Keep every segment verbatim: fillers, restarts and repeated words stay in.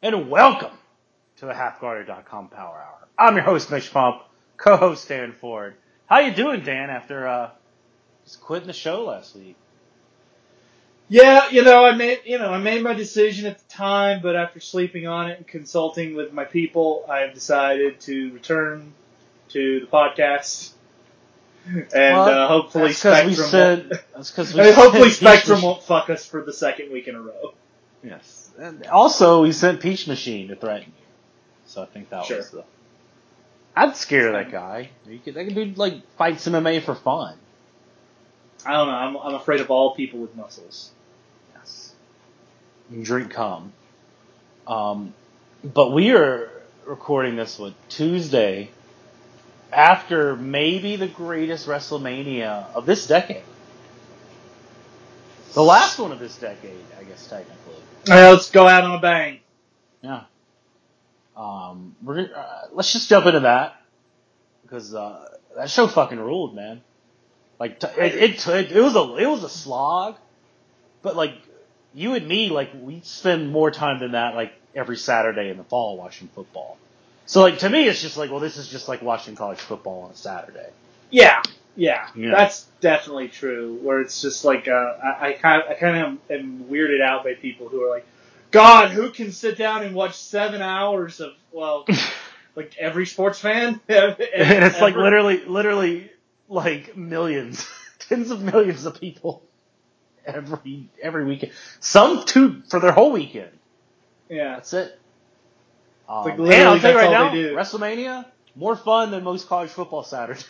and welcome to the Half Guarded dot com Power Hour. I'm your host, Mitch Pump, co-host Dan Ford. How you doing, Dan, after uh, just quitting the show last week? Yeah, you know, I made you know I made my decision at the time, but after sleeping on it and consulting with my people, I have decided to return to the podcast. And well, uh, hopefully that's Spectrum we won't, said, that's we I mean, hopefully said Spectrum Peach won't fuck us for the second week in a row. Yes. And also, we sent Peach Machine to threaten you. So I think that Sure. was the... I'd scare that guy. You could, that could do, like, fights M M A for fun. I don't know. I'm, I'm afraid of all people with muscles. Yes. You drink cum. Um, but we are recording this, what, Tuesday, after maybe the greatest WrestleMania of this decade. The last one of this decade, I guess, technically. All right, let's go out on a bang. Yeah. Um, we're gonna, uh, let's just jump into that. Because, uh, that show fucking ruled, man. Like, t- it, it, it, it was a, it was a slog. But, like, you and me, like, we spend more time than that, like, every Saturday in the fall watching football. So, like, to me, it's just like, well, this is just like watching college football on a Saturday. Yeah, yeah, You know? That's definitely true. Where it's just like, uh, I, I kind of, I kind of am weirded out by people who are like, God, who can sit down and watch seven hours of, well, like every sports fan? And it's like literally, literally, like millions, tens of millions of people every every weekend. Some two for their whole weekend. Yeah, that's it. Um, like and I'll tell you right now, do. WrestleMania more fun than most college football Saturdays.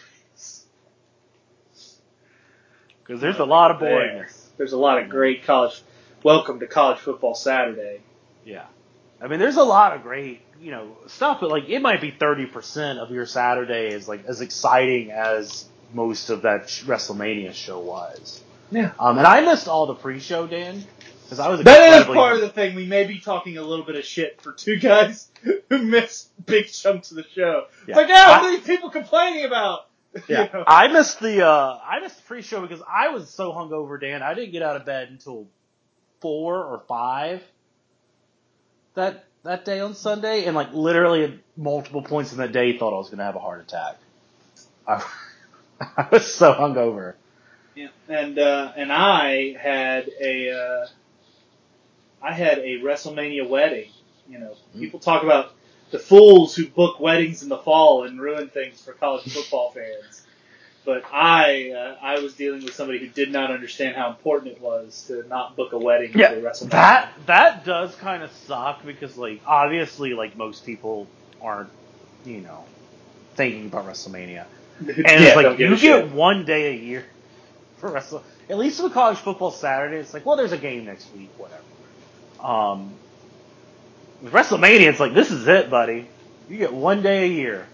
Because there's a lot of boringness. There's a lot of great college. Welcome to College Football Saturday. Yeah, I mean, there's a lot of great, you know, stuff, but like it might be thirty percent of your Saturday is like as exciting as most of that WrestleMania show was. Yeah. Um, and I missed all the pre-show, Dan, because I was. That is part of the thing. We may be talking a little bit of shit for two guys who missed big chunks of the show. Yeah. Like, yeah, what are these people complaining about? Yeah, you know? I missed the uh, I missed the pre-show because I was so hungover, Dan. I didn't get out of bed until four or five that that day on Sunday, and like literally at multiple points in that day, thought I was going to have a heart attack. I, I was so hungover. Yeah, and uh, and I had a uh, I had a WrestleMania wedding. You know, people talk about the fools who book weddings in the fall and ruin things for college football fans. But I uh, I was dealing with somebody who did not understand how important it was to not book a wedding yeah, for WrestleMania. That that does kind of suck because like obviously like most people aren't, you know, thinking about WrestleMania. And yeah, it's like you get shit. one day a year for Wrestle. At least with college football Saturday, it's like, well, there's a game next week, whatever. Um, with WrestleMania, it's like, this is it, buddy. You get one day a year.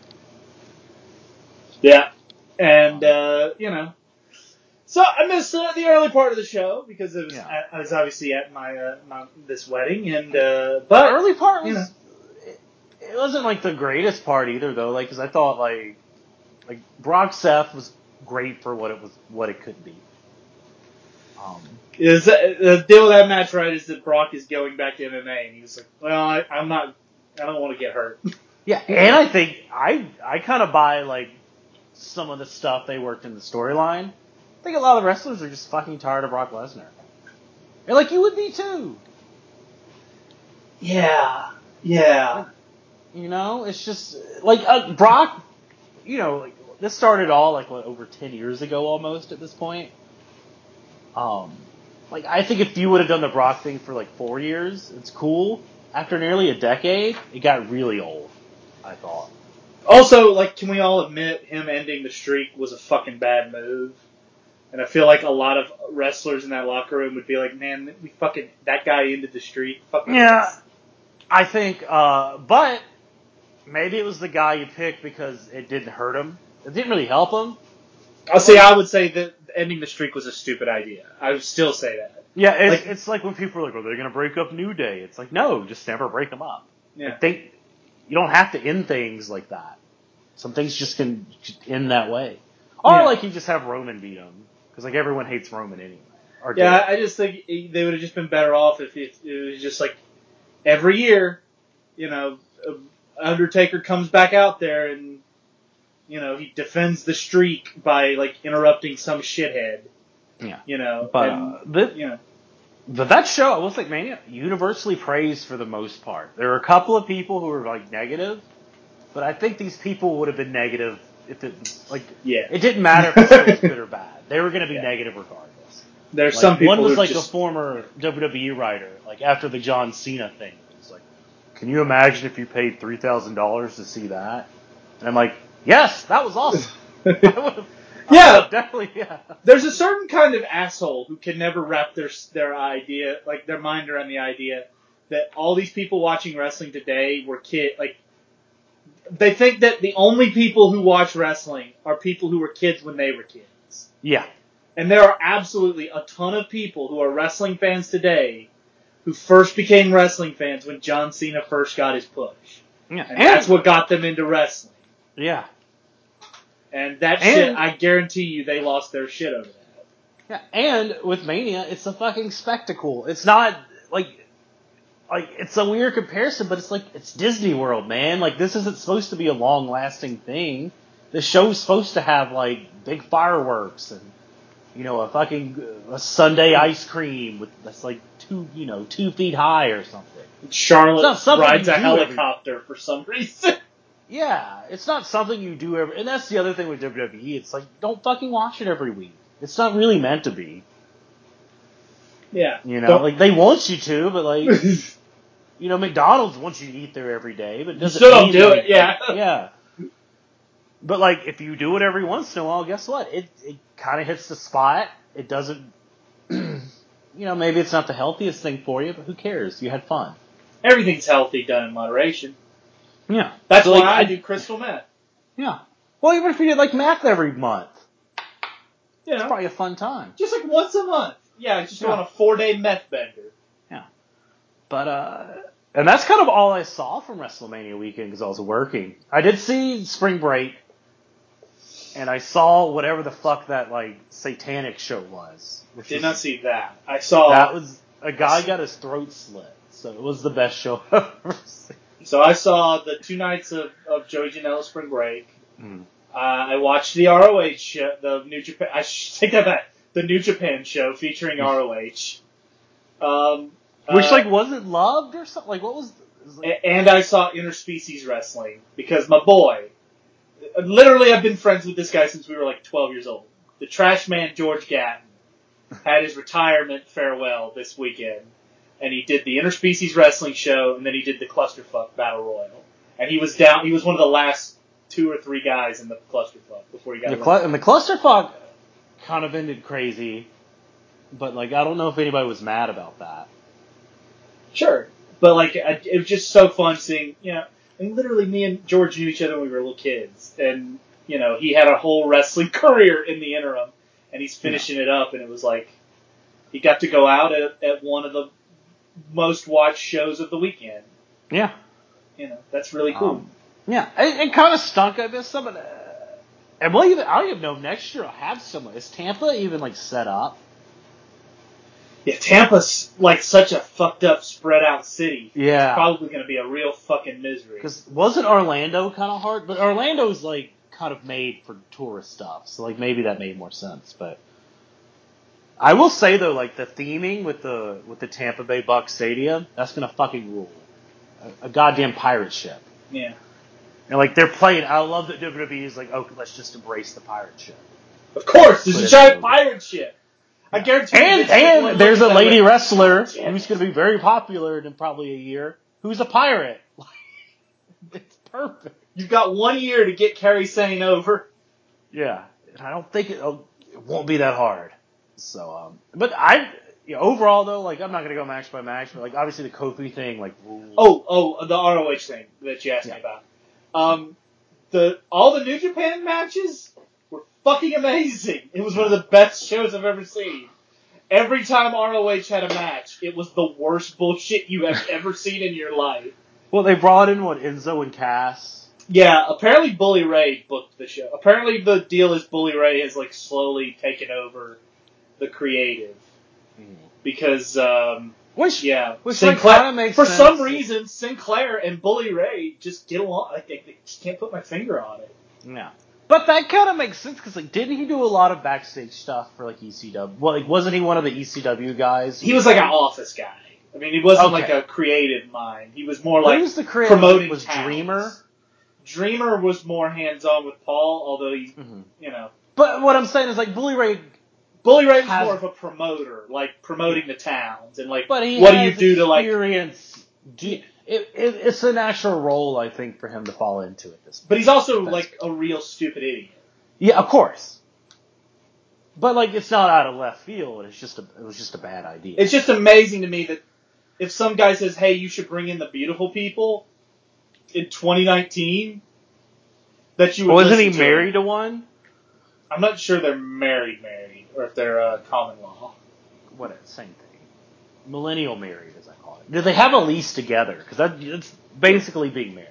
Yeah. And, uh, you know. So I missed uh, the early part of the show because it was, Yeah. I, I was obviously at my, uh, my this wedding. And, uh, but. The early part was, you know. it, it wasn't like the greatest part either, though, like, cause I thought, like, like, Brock Seth was great for what it was, what it could be. Um, Is the deal with that match, right, is that Brock is going back to M M A, and he was like, well, I, I'm not, I don't want to get hurt. Yeah, and I think, I I kind of buy, like, some of the stuff they worked in the storyline. I think a lot of the wrestlers are just fucking tired of Brock Lesnar. And, like, you would be, too. Yeah, yeah. Like, you know, it's just, like, uh, Brock, you know, like, this started all, like, what, over ten years ago almost at this point. Um, like, I think if you would have done the Brock thing for, like, four years, it's cool. After nearly a decade, it got really old, I thought. Also, like, can we all admit him ending the streak was a fucking bad move? And I feel like a lot of wrestlers in that locker room would be like, man, we fucking, that guy ended the streak. Fucking Yeah, nuts. I think, uh, but maybe it was the guy you picked because it didn't hurt him. It didn't really help him. I'll say, I would say that ending the streak was a stupid idea. I would still say that. Yeah, it's like, it's like when people are like, "Well, they're going to break up New Day." It's like, no, just never break them up. Yeah. Like they, you don't have to end things like that. Some things just can end that way. Or yeah. like you just have Roman beat him because like everyone hates Roman anyway. Or yeah, did. I just think they would have just been better off if it, it was just like every year you know, Undertaker comes back out there and, you know, he defends the streak by, like, interrupting some shithead. Yeah. You know, but, and, uh, the, you know. But that show, I will say, Mania, universally praised for the most part. There were a couple of people who were, like, negative, but I think these people would have been negative if it, like, yeah. it didn't matter if the show was good or bad. They were going to be yeah. negative regardless. There's like, some people one was, who like, just... a former W W E writer, like, after the John Cena thing. It's like, can you imagine if you paid three thousand dollars to see that? And I'm like, yes, that was awesome. I would have... Yeah, uh, definitely. Yeah. There's a certain kind of asshole who can never wrap their their idea, like their mind around the idea that all these people watching wrestling today were kid. Like they think that the only people who watch wrestling are people who were kids when they were kids. Yeah. And there are absolutely a ton of people who are wrestling fans today who first became wrestling fans when John Cena first got his push. Yeah. And, and that's what got them into wrestling. Yeah. And that and, shit, I guarantee you, they lost their shit over that. Yeah, and with Mania, it's a fucking spectacle. It's not, like, like, it's a weird comparison, but it's like, it's Disney World, man. Like, this isn't supposed to be a long-lasting thing. The show's supposed to have, like, big fireworks and, you know, a fucking, a sundae ice cream with, that's like two, you know, two feet high or something. Charlotte rides a helicopter every... for some reason. Yeah, it's not something you do every... And that's the other thing with W W E. It's like, don't fucking watch it every week. It's not really meant to be. Yeah. You know, don't... like, they want you to, but, like... you know, McDonald's wants you to eat there every day, but it doesn't still mean... don't do like, it, yeah. Like, yeah. But, like, if you do it every once in a while, guess what? It it kind of hits the spot. It doesn't... you know, maybe it's not the healthiest thing for you, but who cares? You had fun. Everything's healthy done in moderation. Yeah. That's so, why like, I, I do crystal meth. Yeah. Well, even if you did, like, math every month. You know, it's probably a fun time. Just, like, once a month. Yeah, just yeah. go on a four-day meth bender. Yeah. But, uh... And that's kind of all I saw from WrestleMania weekend because I was working. I did see Spring Break. And I saw whatever the fuck that, like, satanic show was. Did was, not see that. I saw... That was... A guy got his throat slit. So it was the best show I've ever seen. So I saw the two nights of, of Joey Janela Spring Break. Mm. Uh, I watched the R O H show, the New Japan. I should take that back. The New Japan show featuring R O H, um, which uh, like wasn't loved or something. Like what was? was like... And I saw interspecies wrestling because my boy, literally, I've been friends with this guy since we were like twelve years old. The Trash Man George Gatton had his retirement farewell this weekend. And he did the interspecies wrestling show, and then he did the Clusterfuck Battle Royal. And he was down. He was one of the last two or three guys in the Clusterfuck before he got. The cl- and the Clusterfuck kind of ended crazy, but like I don't know if anybody was mad about that. Sure, but like I, it was just so fun seeing. You know, I mean, literally, me and George knew each other when we were little kids, and you know, he had a whole wrestling career in the interim, and he's finishing yeah. it up, and it was like he got to go out at, at one of the most watched shows of the weekend. Yeah. You know, that's really cool. Um, yeah, it, it kind of stunk. I missed some of the... And well, even, I don't even know if next year I'll have someone. Is Tampa even, like, set up? Yeah, Tampa's, like, such a fucked up, spread out city. Yeah. It's probably going to be a real fucking misery. Because wasn't Orlando kind of hard? But Orlando's, like, kind of made for tourist stuff. So, like, maybe that made more sense, but... I will say though, like the theming with the with the Tampa Bay Bucks Stadium, that's gonna fucking rule. A, a goddamn pirate ship. Yeah. And like they're playing. I love that W W E is like, okay, let's just embrace the pirate ship. Of course, there's a giant pirate ship. I guarantee. And and there's a lady wrestler who's gonna be very popular in probably a year, who's a pirate. It's perfect. You've got one year to get Kairi Sane over. Yeah, and I don't think it, it won't be that hard. So, um, but I, you know, overall though, like, I'm not gonna go match by match, but like, obviously the Kofi thing, like, rules. Oh, oh, the R O H thing that you asked yeah. me about. Um, the, all the New Japan matches were fucking amazing. It was one of the best shows I've ever seen. Every time R O H had a match, it was the worst bullshit you have ever seen in your life. Well, they brought in, what, Enzo and Cass? Yeah, apparently Bully Ray booked the show. Apparently the deal is Bully Ray has, like, slowly taken over the creative. Mm-hmm. Because, um... Which, yeah, which Sinclair, like, kind of makes for sense. some reason, Sinclair and Bully Ray just get along. Like, they, they just can't put my finger on it. Yeah. But that kind of makes sense, because, like, didn't he do a lot of backstage stuff for, like, E C W? Well, like, wasn't he one of the E C W guys? He was like an office guy. I mean, he wasn't Okay. like a creative mind. He was more like Who was the creative? promoting Was talents. Dreamer? Dreamer was more hands-on with Paul, although he, Mm-hmm. you know. But what I'm saying is, like, Bully Ray... Bully Ray was has, more of a promoter, like, promoting the towns, and, like, but he what do you has do to, like... experience. Do, it, it, it's a natural role, I think, for him to fall into at this point. But he's also, like, a real stupid idiot. Yeah, of course. But, like, it's not out of left field. It's just a, it was just a bad idea. It's just amazing to me that if some guy says, hey, you should bring in the beautiful people in twenty nineteen, that you would Well, isn't he listen to married him. to one? I'm not sure they're married married, or if they're uh, common law. What, same thing. Millennial married, as I call it. Do they have a lease together? Because that, it's basically being married.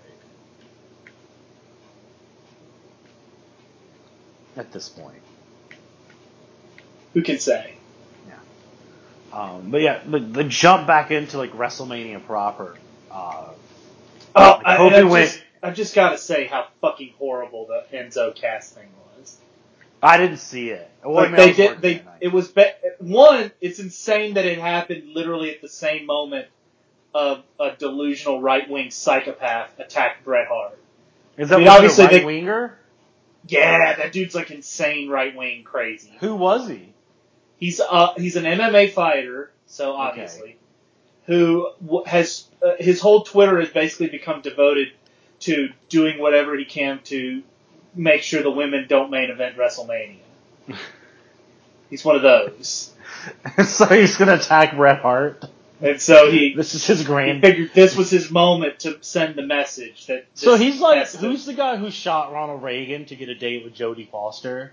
At this point. Who can say? Um, but yeah, the, the jump back into like WrestleMania proper. Uh, Oh, like, I, Kofi I went. just, I've just got to say how fucking horrible the Enzo casting was. I didn't see it. Well, Like I mean, I they was did, working they that night. it was be- one. It's insane that it happened literally at the same moment of a delusional right wing psychopath attacked Bret Hart. Is that I mean, was it obviously a they- right winger? Yeah, that dude's like insane right wing crazy. Who was he? He's uh he's an M M A fighter, so obviously, Okay. who w- has uh, his whole Twitter has basically become devoted to doing whatever he can to make sure the women don't main event WrestleMania. He's one of those, So he's gonna attack Bret Hart. and so he, This is his he grand. figured this was his moment to send the message that. So this he's like, has to- who's the guy who shot Ronald Reagan to get a date with Jodie Foster?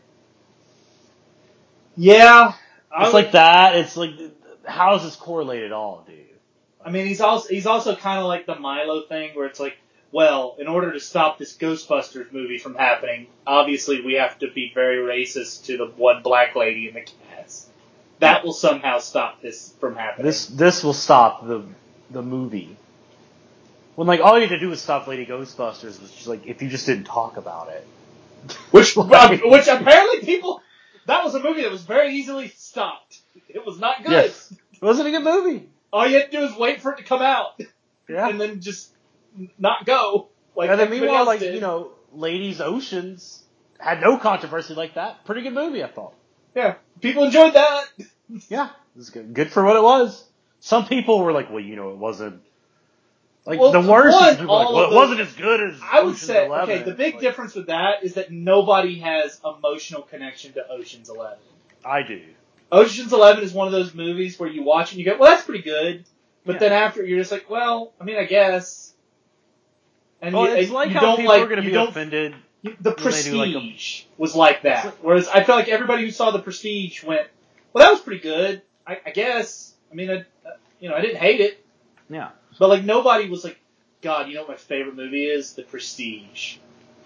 yeah, I It's would- like that. It's like, how is this correlated at all, dude? I mean, he's also he's also kind of like the Milo thing, where it's like, well, in order to stop this Ghostbusters movie from happening, obviously we have to be very racist to the one black lady in the cast. That will somehow stop this from happening. This this will stop the the movie. When like all you had to do was stop Lady Ghostbusters, was just like if you just didn't talk about it. which Like- which apparently people that was a movie that was very easily stopped. It was not good. Yes, it wasn't a good movie. All you had to do is wait for it to come out Yeah, and then just not go. Like and then everybody meanwhile, else like did. you know, Ladies Oceans had no controversy like that. Pretty good movie, I thought. Yeah, people enjoyed that. Yeah, it was good. Good for what it was. Some people were like, well, you know, it wasn't. Like, Well, the worst one, is people were like, all well, of it the- wasn't as good as I would Ocean's say, eleven. okay, the big Like, difference with that is that nobody has emotional connection to Ocean's Eleven. I do. Ocean's Eleven is one of those movies where you watch it and you go, well, that's pretty good. But Yeah. then after, you're just like, well, I mean, I guess. And Well, you, it's and like you how don't people like, are going to you be don't- offended. you- the when they do, like, a- Prestige was like that. like- Whereas I feel like everybody who saw the Prestige went, well, that was pretty good. I, I guess. I mean, I, you know, I didn't hate it. Yeah. But like nobody was like, God, you know what my favorite movie is? The Prestige.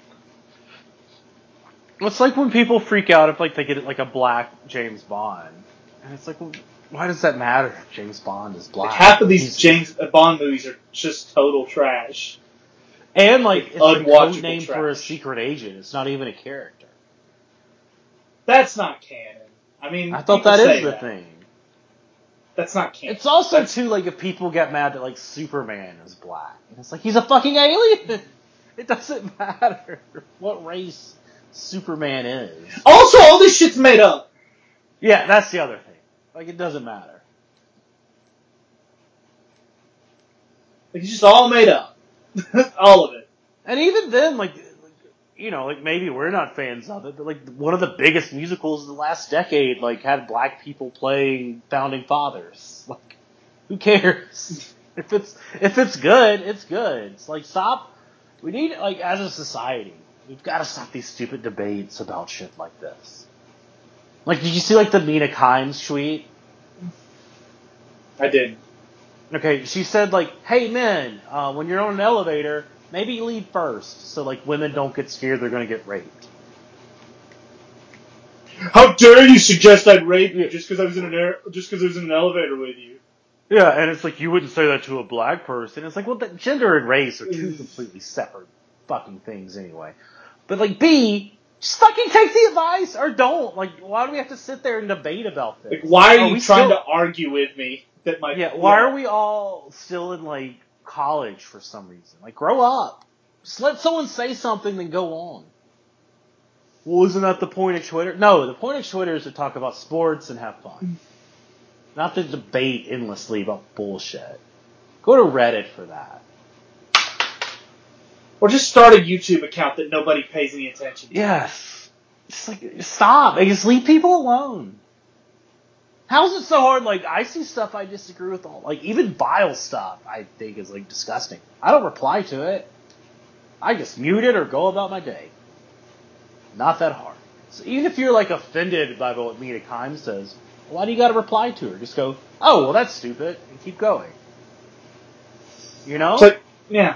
It's like when people freak out if like they get like a black James Bond, and it's like, well, why does that matter if James Bond is black? Like half of these He's- James Bond movies are just total trash. and like it's a unwatchable code name for a trash. secret agent. It's not even a character. That's not canon. I mean, I thought people that say is the that. thing. That's not canon. It's also That's- too like if people get mad that like Superman is black, and it's like he's a fucking alien. It doesn't matter what race Superman is. Also, all this shit's made up. Yeah, that's the other thing. Like it doesn't matter. Like, it's just all made up. All of it. And even then, like, you know, like maybe we're not fans of it, but like one of the biggest musicals of the last decade, like had black people playing founding fathers. Like, who cares? If it's if it's good, it's good. It's like stop. We need like as a society, we've got to stop these stupid debates about shit like this. Like, did you see like the Mina Kimes tweet? I did. Okay, she said like, "Hey men, uh, when you're on an elevator, maybe leave first, so like women don't get scared they're gonna get raped." How dare you suggest I'd rape you just because I was in an air, just because I was in an elevator with you? Yeah, and it's like, you wouldn't say that to a black person. It's like, well, the, gender and race are two completely separate fucking things anyway. But like, B, just fucking take the advice or don't. Like, why do we have to sit there and debate about this? Like, why are, are you trying still, to argue with me that my... Yeah, why yeah. are we all still in, like, college for some reason? Like, grow up. Just let someone say something, then go on. Well, isn't that the point of Twitter? No, the point of Twitter is to talk about sports and have fun. Not to debate endlessly about bullshit. Go to Reddit for that. Or just start a YouTube account that nobody pays any attention to. Yes. Just like, stop. Like, just leave people alone. How's it so hard? Like, I see stuff I disagree with all. Like, even vile stuff I think is, like, disgusting. I don't reply to it. I just mute it or go about my day. Not that hard. So even if you're, like, offended by what Mina Kimes says, why do you gotta reply to her? Just go, oh, well, that's stupid, and keep going. You know? So, yeah.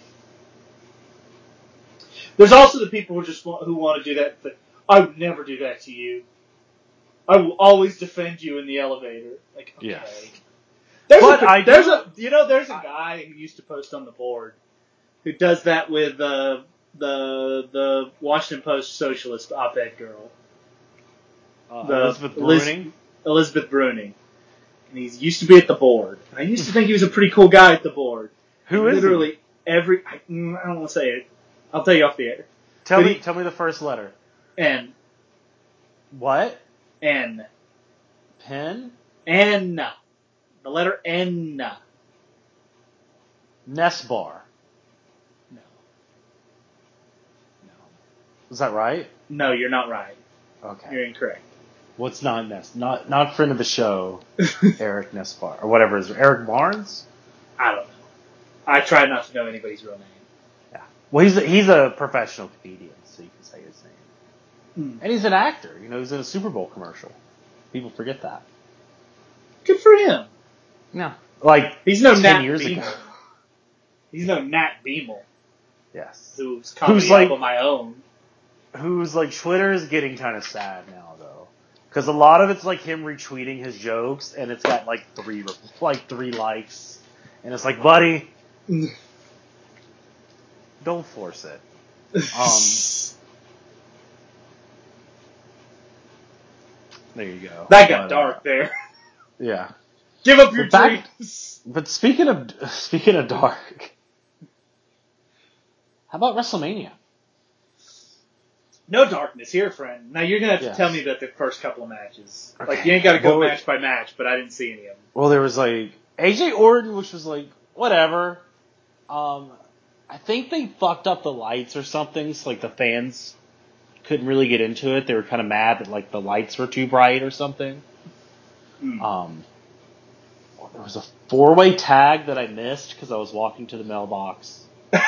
There's also the people who just want, who want to do that. But I would never do that to you. I will always defend you in the elevator. Like, okay. Yeah. There's but a, I there's do, a, you know, there's a guy who used to post on the board who does that with uh, the the Washington Post socialist op-ed girl. Uh, the, Elizabeth Bruning? Elizabeth Bruning. And he used to be at the board. I used to think he was a pretty cool guy at the board. Who is Literally he? every... I, I don't want to say it. I'll tell you off the air. Tell but me he, tell me the first letter. N. What? N. Pen? N. The letter N. Nesbar. No. No. Is that right? No, you're not right. Okay. You're incorrect. What's not Ness? Not not friend of the show, Eric Nesbar or whatever is Eric Barnes? I don't know. I try not to know anybody's real name. Yeah. Well, he's a, he's a professional comedian, so you can say his name. Hmm. And he's an actor. You know, he's in a Super Bowl commercial. People forget that. Good for him. Yeah. Like he's no ten Nat years Beamel. ago. He's no Nat Beamel. Yes. Who's comedy who's like album My Own. Who's like Twitter is getting kind of sad now though, because a lot of it's like him retweeting his jokes, and it's got like three like three likes, and it's like, buddy, don't force it. Um, there you go. That got but, dark uh, there. Yeah. Give up your but back, dreams. But speaking of speaking of dark, how about WrestleMania? No darkness here, friend. Now you're gonna have to yes. tell me about the first couple of matches. Okay. Like you ain't got to go well, match by match, but I didn't see any of them. Well, there was like A J Orton, which was like whatever. Um, I think they fucked up the lights or something, so like the fans couldn't really get into it. They were kind of mad that like the lights were too bright or something. Mm. Um, there was a four-way tag that I missed because I was walking to the mailbox.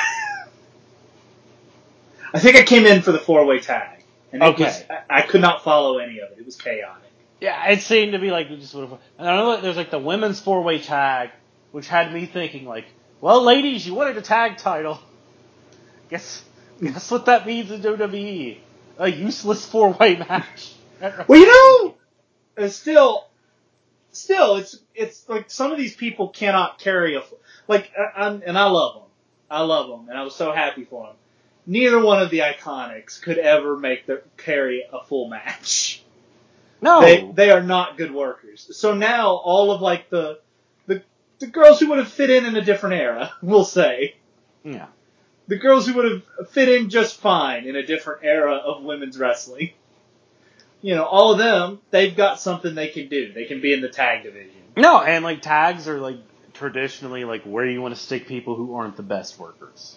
I think I came in for the four-way tag, and it okay. was, I, I could not follow any of it. It was chaotic. Yeah, it seemed to be like we just would have. And I know that there's like the women's four-way tag, which had me thinking like, well, ladies, you wanted a tag title. Guess guess what that means in W W E? A useless four-way match. Well, you know, it's still, still, it's it's like some of these people cannot carry a like, I, I'm, and I love them, I love them, and I was so happy for them. Neither one of the Iconics could ever make their carry a full match. No, they they are not good workers. So now all of like the the the girls who would have fit in in a different era, we'll say, yeah, the girls who would have fit in just fine in a different era of women's wrestling. You know, all of them, they've got something they can do. They can be in the tag division. No, and like tags are like traditionally like where you want to stick people who aren't the best workers.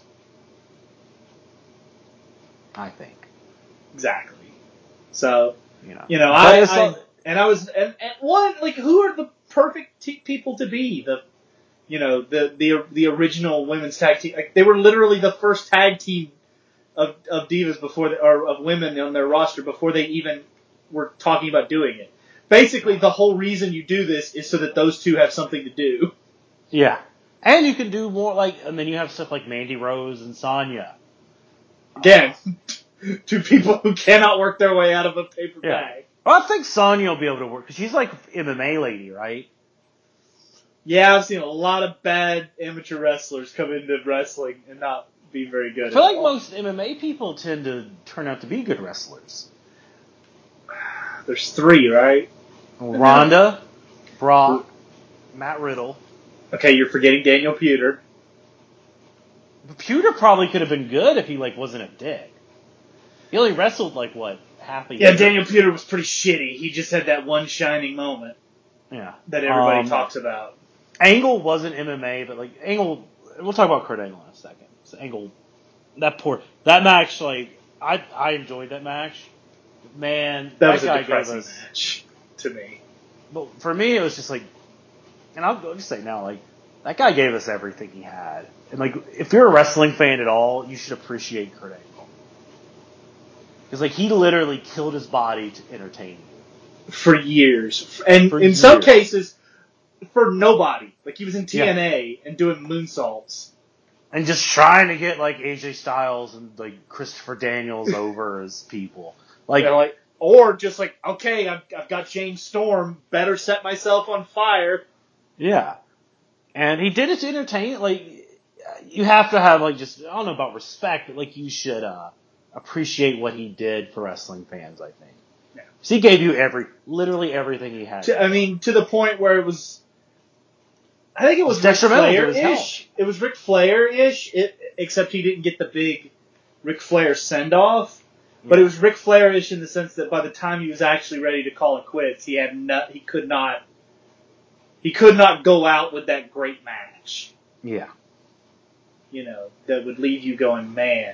I think. Exactly. So, you know, you know, I, I all, and I was, and, and one, like, who are the perfect t- people to be the, you know, the, the, the original women's tag team? Like, they were literally the first tag team of, of divas before, the, or of women on their roster before they even were talking about doing it. Basically, the whole reason you do this is so that those two have something to do. Yeah. And you can do more, like, and then you have stuff like Mandy Rose and Sonya. Again, two people who cannot work their way out of a paper yeah. bag. Well, I think Sonya will be able to work, because she's like M M A lady, right? Yeah, I've seen a lot of bad amateur wrestlers come into wrestling and not be very good. I feel at like all. most M M A people tend to turn out to be good wrestlers. There's three, right? Ronda, Brock, Matt Riddle. Okay, you're forgetting Daniel Puder. Puder probably could have been good if he like wasn't a dick. He only wrestled like what half a Yeah, year. Daniel Puder was pretty shitty. He just had that one shining moment. Yeah, that everybody um, talks about. Angle wasn't M M A, but like Angle, we'll talk about Kurt Angle in a second. So Angle, that poor that match, like I I enjoyed that match. Man, That, that was guy a depressing gave us, match to me. But for me, it was just like, and I'll go just say now, like that guy gave us everything he had, and like if you're a wrestling fan at all, you should appreciate Kurt Angle because like he literally killed his body to entertain you for years, and For in years. some cases, for nobody. Like he was in T N A Yeah. and doing moonsaults. And just trying to get like A J Styles and like Christopher Daniels over as people. Like, You know, like, or just like, okay, I've, I've got James Storm, better set myself on fire. yeah. And he did it to entertain. Like, you have to have like just, I don't know about respect, but like you should uh, appreciate what he did for wrestling fans, I think. Yeah. So he gave you every, literally everything he had. To, I mean, to the point where it was, I think it was Ric Flair-ish. It was Ric Flair-ish, it, except he didn't get the big Ric Flair send-off. Yeah. But it was Ric Flair-ish in the sense that by the time he was actually ready to call it quits, he had not, he could not, he could not go out with that great match. Yeah. You know, that would leave you going, man.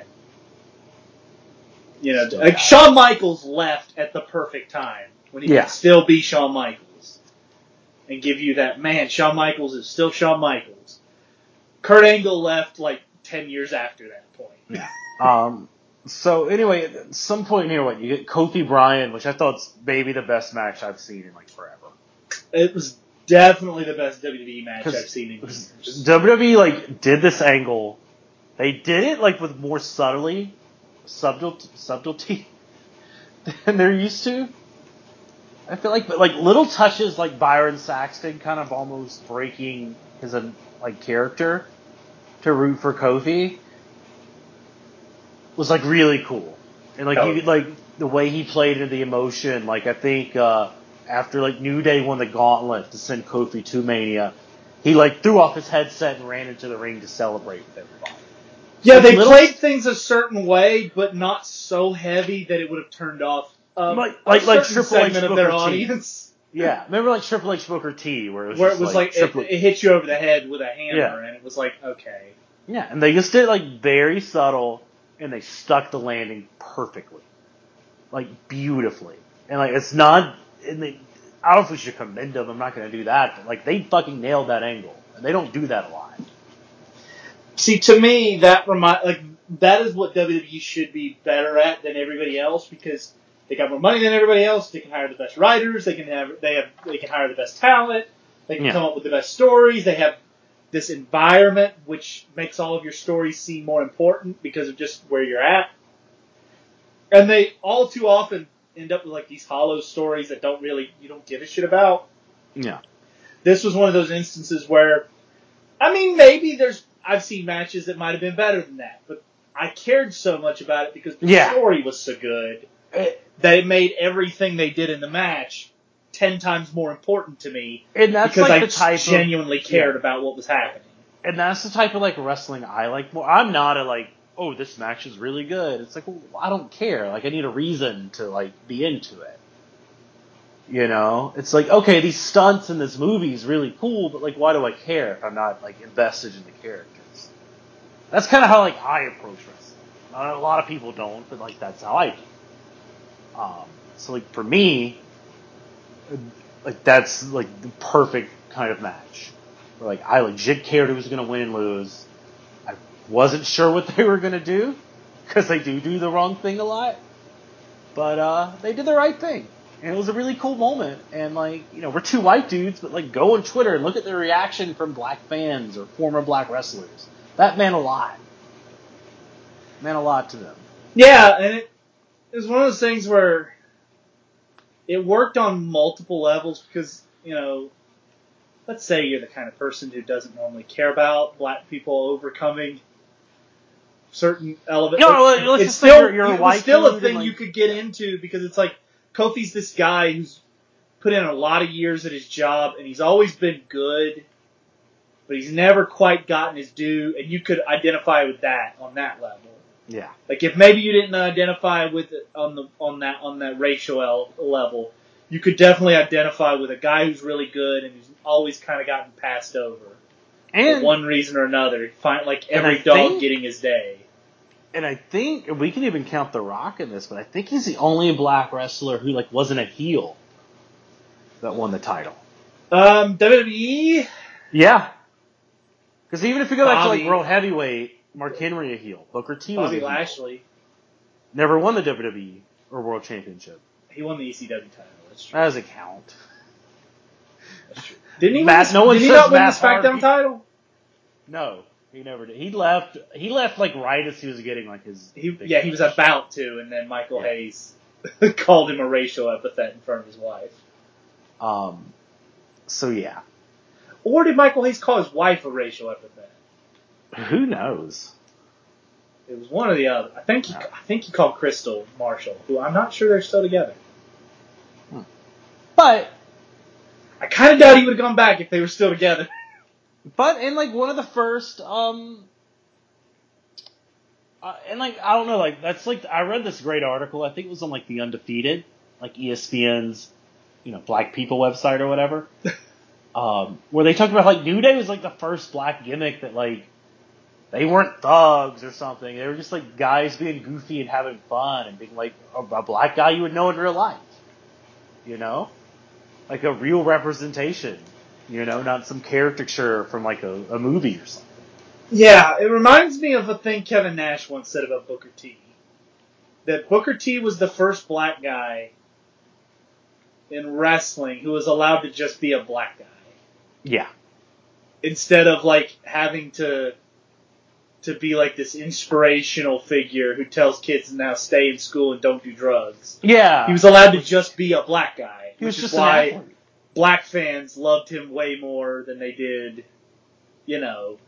You know, like Shawn Michaels left at the perfect time when he yeah. could still be Shawn Michaels. And give you that, man, Shawn Michaels is still Shawn Michaels. Kurt Angle left like ten years after that point. Yeah. Um, so anyway, at some point here, what, you get Kofi Bryan, which I thought's maybe the best match I've seen in like forever. It was definitely the best W W E match I've seen in years. W W E like did this angle. They did it like with more subtly, subtlety, subtlety than they're used to. I feel like, but like little touches, like Byron Saxton, kind of almost breaking his like character to root for Kofi, was like really cool, and like oh. you like the way he played into the emotion. Like I think uh, after like New Day won the Gauntlet to send Kofi to Mania, he like threw off his headset and ran into the ring to celebrate with everybody. Yeah, like, they little, played things a certain way, but not so heavy that it would have turned off uh, like like like Triple H of their audience. Yeah, remember like Triple H Booker T, where it was where just it was like, like, it, it hit you over the head with a hammer, yeah. and it was like, okay. Yeah, and they just did it like very subtle, and they stuck the landing perfectly, like beautifully, and like it's not. And they, I don't know if we should commend them. I'm not going to do that, but like they fucking nailed that angle, and they don't do that a lot. See, to me, that remind like that is what W W E should be better at than everybody else because. They got more money than everybody else. They can hire the best writers. They can have they have they can hire the best talent. They can yeah. come up with the best stories. They have this environment which makes all of your stories seem more important because of just where you're at. And they all too often end up with like these hollow stories that don't really you don't give a shit about. Yeah. This was one of those instances where, I mean, maybe there's I've seen matches that might have been better than that, but I cared so much about it because the yeah. story was so good. It, that it made everything they did in the match ten times more important to me and that's because like I the type genuinely of, cared yeah. about what was happening. And that's the type of like wrestling I like more. I'm not a like, oh, this match is really good. It's like, well, I don't care. Like, I need a reason to like be into it. You know, it's like, okay, these stunts in this movie is really cool, but like, why do I care if I'm not like invested in the characters? That's kind of how like I approach wrestling. Not a lot of people don't, but like that's how I do. Um, so like for me, like that's like the perfect kind of match. Where like I legit cared who was going to win and lose. I wasn't sure what they were going to do because they do do the wrong thing a lot, but uh, they did the right thing, and it was a really cool moment. And like you know, we're two white dudes, but like go on Twitter and look at the reaction from black fans or former black wrestlers. That meant a lot. It meant a lot to them. Yeah, and it, it was one of those things where it worked on multiple levels because, you know, let's say you're the kind of person who doesn't normally care about black people overcoming certain elements. No, let's it's just say still, you're- you're a it white was still a dude thing and, like- you could get into because it's like Kofi's this guy who's put in a lot of years at his job and he's always been good, but he's never quite gotten his due, and you could identify with that on that level. Yeah. Like if maybe you didn't identify with it on the on that on that racial level, you could definitely identify with a guy who's really good and who's always kind of gotten passed over And for one reason or another. Find like And every I dog think- getting his day. and I think we can even count The Rock in this, but I think he's the only black wrestler who like wasn't a heel that won the title. Um, W W E. Yeah. Because even if you go back to Bobby- like World Heavyweight, Mark Henry a heel. Booker T was Bobby a heel. Lashley. Never won the W W E or World Championship. He won the E C W title. That's true. That doesn't count. That's true. Didn't he? Matt- win, no one did he says not win the Matt SmackDown Hardy. title? No, he never did. He left. He left like right as he was getting like his. He, big yeah, he was push. about to, and then Michael Yeah. Hayes called him a racial epithet in front of his wife. Um. So yeah, Or did Michael Hayes call his wife a racial epithet? who knows? It was one or the other. I think he, No. I think he called Crystal Marshall, who I'm not sure they're still together. But I kind of doubt he would have gone back if they were still together. but in like one of the first um. Uh, and like I don't know, like that's like I read this great article. I think it was on like the Undefeated, like E S P N's, you know, Black People website or whatever. um, where they talked about like New Day was like the first black gimmick that like they weren't thugs or something. They were just like guys being goofy and having fun and being like a, a black guy you would know in real life. You know, like a real representation. You know, not some caricature from like a, a movie or something. Yeah, it reminds me of a thing Kevin Nash once said about Booker T. That Booker T was the first black guy in wrestling who was allowed to just be a black guy. Yeah. Instead of like having to to be like this inspirational figure who tells kids to now stay in school and don't do drugs. Yeah. He was allowed to just be a black guy. He was which just is an why athlete. black fans loved him way more than they did, you know,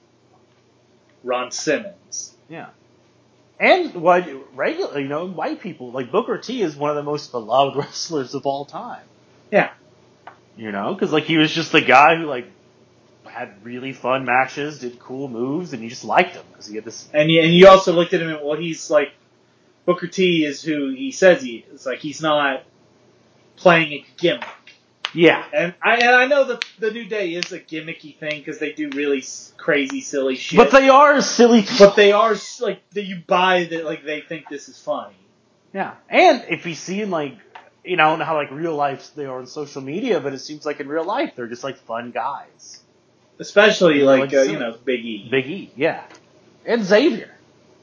Ron Simmons. Yeah. And what regular, you know, white people like Booker T is one of the most beloved wrestlers of all time. Yeah. You know, because like he was just the guy who like had really fun matches, did cool moves, and you just liked him because he had this. And you, and you also looked at him and well, he's like, Booker T is who he says he is. Like he's not playing a gimmick. Yeah. And I and I know that the New Day is a gimmicky thing because they do really s- crazy, silly shit. But they are silly people. But they are s- like that you buy that like they think this is funny. Yeah. And if you see in like, you know, I don't know how like real life they are on social media, but it seems like in real life they're just like fun guys. Especially They're, like, like, uh, silly. you know Big E. Big E, yeah. And Xavier,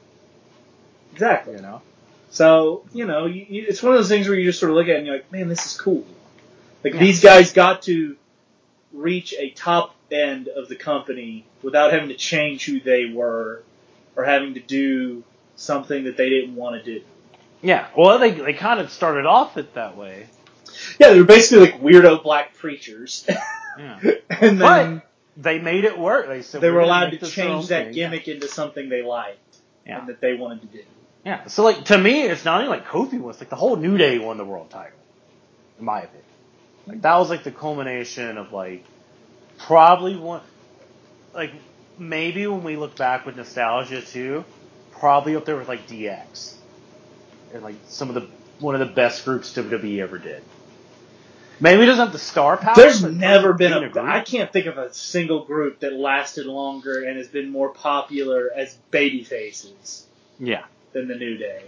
Exactly. you know. So you know you, you, it's one of those things where you just sort of look at it and you're like, man, this is cool. Like Yeah. these guys got to reach a top end of the company without having to change who they were or having to do something that they didn't want to do. Yeah. Well, they they kind of started off it that way. Yeah, they were basically like weirdo black preachers. Yeah. and then They made it work. They said they "We're were gonna allowed make to this our own change that thing." gimmick into something they liked Yeah. and that they wanted to do. Yeah. So like to me, it's not even like Kofi was like the whole New Day won the world title, in my opinion. Like that was like the culmination of like probably one, like maybe when we look back with nostalgia too, probably up there with like D X and like some of the one of the best groups W W E ever did. Maybe it doesn't have the star power. There's but never been being a, group- I can't think of a single group that lasted longer and has been more popular as baby faces Yeah. than the New Day.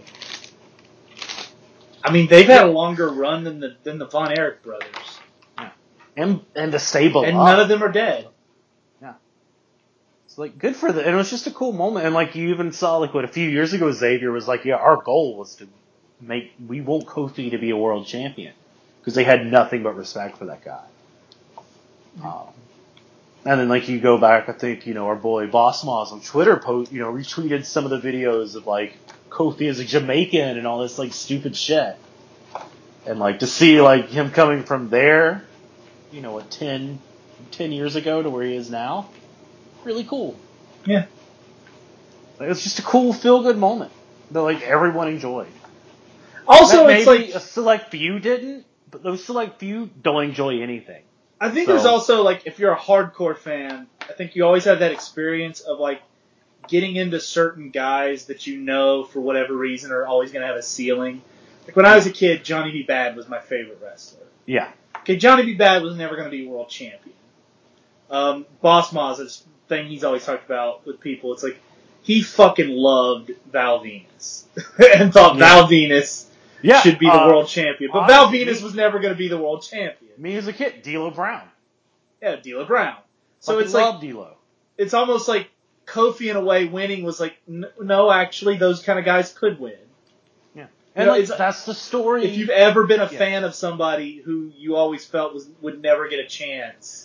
I mean, they've had a longer run than the than the Von Erich brothers, And and the stable and none of them are dead. It's like good for them. And it was just a cool moment. And like you even saw like what a few years ago Xavier was like, yeah, our goal was to make we want Kofi to be a world champion because they had nothing but respect for that guy. Um, and then like you go back, I think you know our boy Boss Moss on Twitter post, you know, retweeted some of the videos of like Kofi as a Jamaican and all this like stupid shit. And like to see like him coming from there, you know, what ten, ten years ago to where he is now. Really cool. Yeah. Like, it was just a cool feel good moment that like everyone enjoyed. Also, that it's maybe like a select few didn't, but those select few don't enjoy anything. I think so, there's also like if you're a hardcore fan, I think you always have that experience of like getting into certain guys that you know for whatever reason are always going to have a ceiling. Like when I was a kid, Johnny B. Bad was my favorite wrestler. Yeah. Okay, Johnny B. Bad was never going to be world champion. Um, Boss Maz's thing he's always talked about with people, it's like he fucking loved Val Venus and thought yeah. Val Venus yeah, should be the uh, world champion. But Val Venus me, was never going to be the world champion. Me as a kid, D'Lo Brown. Yeah, D'Lo Brown. So fucking it's like love D'Lo. It's almost like Kofi in a way winning was like no, actually those kind of guys could win. Yeah, and you know, like, that's the story. If you've ever been a yeah. fan of somebody who you always felt was would never get a chance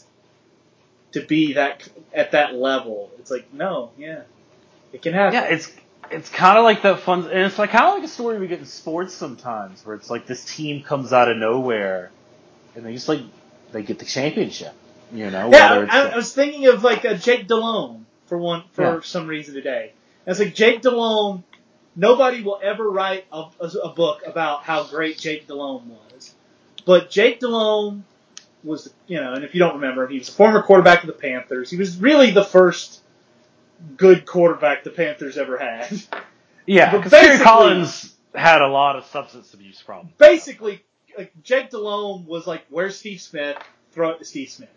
to be that at that level, it's like no, yeah, it can happen. Yeah, it's it's kind of like the fun, and it's like kind of like a story we get in sports sometimes, where it's like this team comes out of nowhere, and they just like they get the championship. You know, yeah, whether it's I, a, I was thinking of like a Jake Delhomme for one for yeah. some reason today. And it's like Jake Delhomme. Nobody will ever write a, a, a book about how great Jake Delhomme was, but Jake Delhomme was, you know, and if you don't remember, he was a former quarterback of the Panthers. He was really the first good quarterback the Panthers ever had. Yeah, because Terry Collins had a lot of substance abuse problems. Basically, like Jake Delhomme was like, "Where's Steve Smith? Throw it to Steve Smith."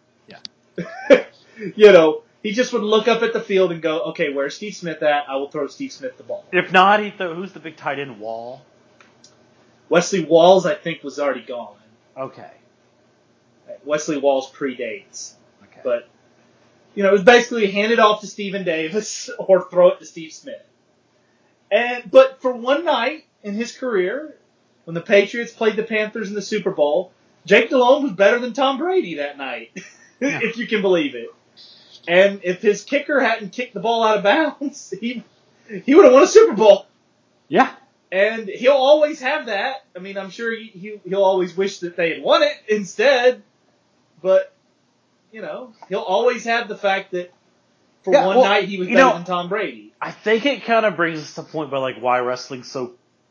Yeah. You know, he just would look up at the field and go, "Okay, where's Steve Smith at? I will throw Steve Smith the ball." If not, he'd throw, who's the big tight end? Wall? Wesley Walls, I think, was already gone. Okay. Wesley Walls predates. Okay. But, you know, it was basically hand it off to Stephen Davis or throw it to Steve Smith. And But for one night in his career, when the Patriots played the Panthers in the Super Bowl, Jake Delhomme was better than Tom Brady that night, yeah. if you can believe it. And if his kicker hadn't kicked the ball out of bounds, he he would have won a Super Bowl. Yeah. And he'll always have that. I mean, I'm sure he, he, he'll always wish that they had won it instead. But, you know, he'll always have the fact that for yeah, one well, night he was better know, than Tom Brady. I think it kind of brings us to the point where, like, why wrestling so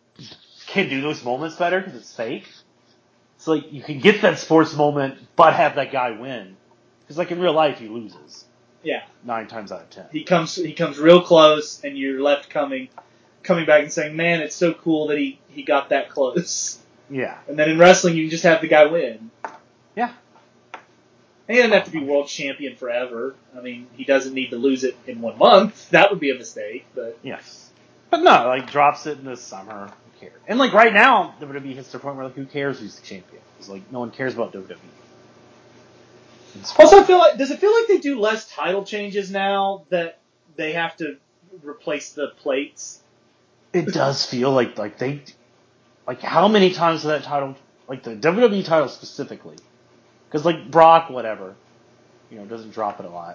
can do those moments better, because it's fake. It's like, you can get that sports moment, but have that guy win. Because, like, in real life, he loses. Yeah. Nine times out of ten. He comes he comes real close, and you're left coming coming back and saying, man, it's so cool that he, he got that close. Yeah. And then in wrestling, you can just have the guy win. Yeah. And he doesn't have to be world champion forever. I mean, he doesn't need to lose it in one month. That would be a mistake, but... Yes. But no, like, drops it in the summer. Who cares? And, like, right now, W W E hits the point where, like, who cares who's the champion? Because, like, no one cares about W W E. Also, I feel like, does it feel like they do less title changes now that they have to replace the plates? It does feel like, like, they... Like, how many times did that title... Like, the W W E title specifically... Because, like, Brock, whatever, you know, doesn't drop it a lot.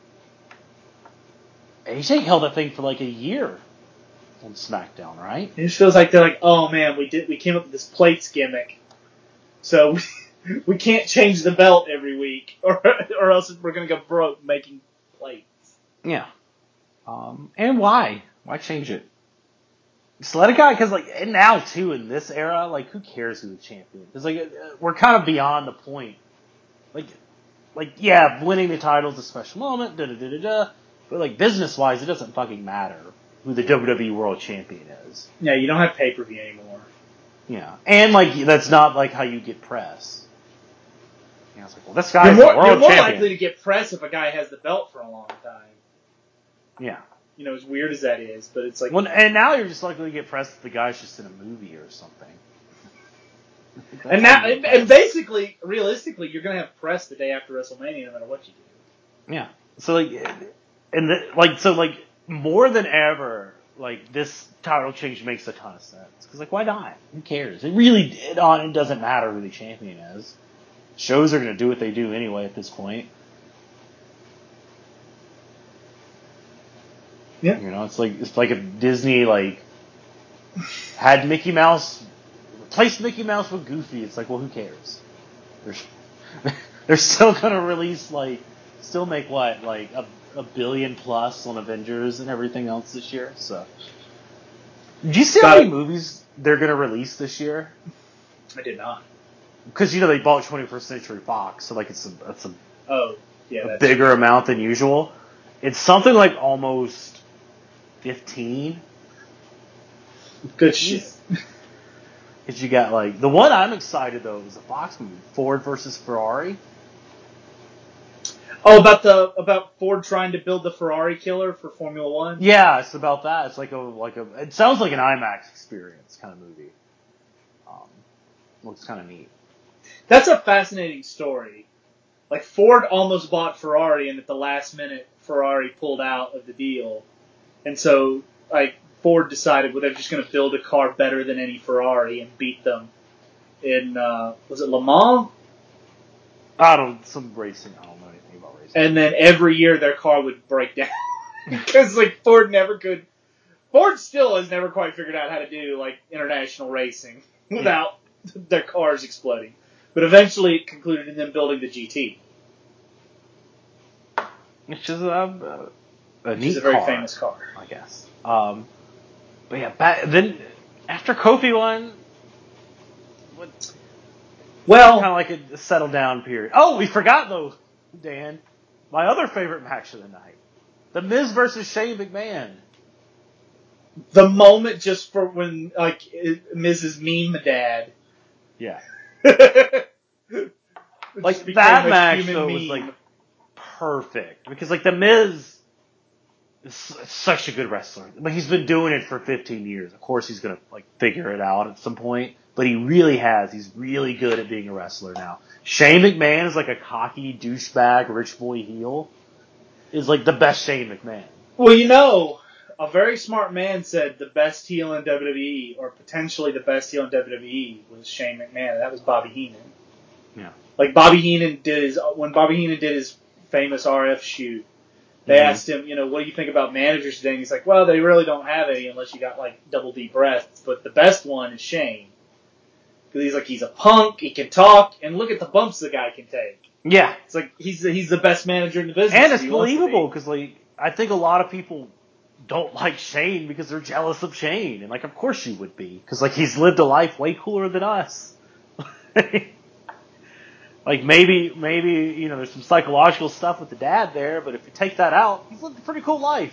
A J held that thing for, like, a year on SmackDown, right? It just feels like they're like, oh, man, we did we came up with this plates gimmick, so we, we can't change the belt every week, or or else we're going to go broke making plates. Yeah. Um, and why? Why change it? Just let it go, because, like, and now, too, in this era, like, who cares who's the champion? Because, like, we're kind of beyond the point. Like, like, yeah, winning the title is a special moment, da da da da da. But, like, business-wise, it doesn't fucking matter who the W W E World Champion is. Yeah, you don't have pay-per-view anymore. Yeah. And, like, that's not, like, how you get press. You know, it's like, well, this guy's you're more, the world You're more champion. likely to get press if a guy has the belt for a long time. Yeah. You know, as weird as that is, but it's like... Well, and now you're just likely to get press if the guy's just in a movie or something. That's and now, and, and basically, realistically, you're going to have press the day after WrestleMania, no matter what you do. Yeah. So like, and the, like, so like, more than ever, like this title change makes a ton of sense. Because like, why not? Who cares? It really, it on it doesn't matter who the champion is. Shows are going to do what they do anyway at this point. Yeah. You know, it's like it's like if Disney like had Mickey Mouse. Replace Mickey Mouse with Goofy. It's like, well, who cares? There's They're still gonna release like, still make what like a, a billion plus on Avengers and everything else this year. So, did you see how many movies they're gonna release this year? I did not. Because you know they bought twenty-first Century Fox, so like it's a it's a oh yeah a that's bigger true. amount than usual. It's something like almost fifteen. Good shit. Because you got like the one I'm excited though is a Fox movie, Ford versus Ferrari. Oh, about the about Ford trying to build the Ferrari killer for Formula One. Yeah, it's about that. It's like a like a. It sounds like an IMAX experience kind of movie. Um, looks kind of neat. That's a fascinating story. Like Ford almost bought Ferrari, and at the last minute, Ferrari pulled out of the deal, and so like Ford decided, well, they're just going to build a car better than any Ferrari and beat them in uh, was it Le Mans? I don't some racing. I don't know anything about racing. And then every year their car would break down because like Ford never could. Ford still has never quite figured out how to do like international racing without yeah. their cars exploding. But eventually it concluded in them building the G T. Which is a, a, a neat Which is a very car, famous car. I guess. Um, but yeah, back, then after Kofi won, what, well, kind of like a settle down period. Oh, we forgot though, Dan, my other favorite match of the night. The Miz versus Shane McMahon. The moment just for when, like, Missus Meme Dad. Yeah. Like, that match, though, meme. was, like, perfect. Because, like, The Miz is such a good wrestler. Like, he's been doing it for fifteen years. Of course he's going to, like, figure it out at some point. But he really has. He's really good at being a wrestler now. Shane McMahon is, like, a cocky douchebag, rich boy heel. Is, like, the best Shane McMahon. Well, you know, a very smart man said the best heel in W W E, or potentially the best heel in W W E, was Shane McMahon. That was Bobby Heenan. Yeah. Like, Bobby Heenan did his, when Bobby Heenan did his famous R F shoot, they mm-hmm. asked him, you know, what do you think about managers today? And he's like, well, they really don't have any unless you got, like, double D breasts. But the best one is Shane. Because he's like, he's a punk, he can talk, and look at the bumps the guy can take. Yeah. It's like, he's the, he's the best manager in the business. And it's believable, because, like, I think a lot of people don't like Shane because they're jealous of Shane. And, like, of course you would be. Because, like, he's lived a life way cooler than us. Like, maybe, maybe, you know, there's some psychological stuff with the dad there, but if you take that out, he's lived a pretty cool life.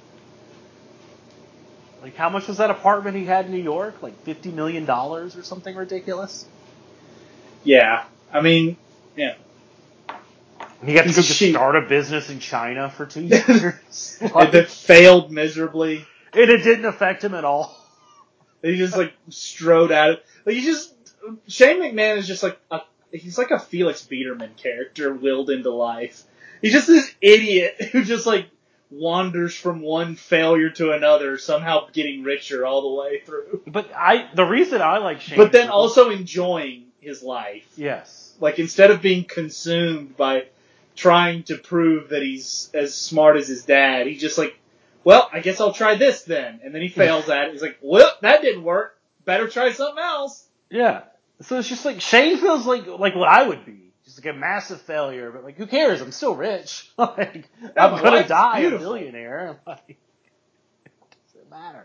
Like, how much was that apartment he had in New York? Like, fifty million dollars or something ridiculous? Yeah. I mean, yeah. He got to go start a business in China for two years. Like, it failed miserably. And it didn't affect him at all. He just, like, strode at it. Like, he just, Shane McMahon is just, like, a, he's like a Felix Biederman character willed into life. He's just this idiot who just, like, wanders from one failure to another, somehow getting richer all the way through. But I, the reason I like Shane... But then also enjoying his life. Yes. Like, instead of being consumed by trying to prove that he's as smart as his dad, he's just like, well, I guess I'll try this then. And then he fails at it. He's like, well, that didn't work. Better try something else. Yeah. So it's just like, Shane feels like like what I would be. Just like a massive failure, but like, who cares? I'm still rich. Like, yeah, I'm gonna die beautiful. a millionaire. Like, it doesn't matter.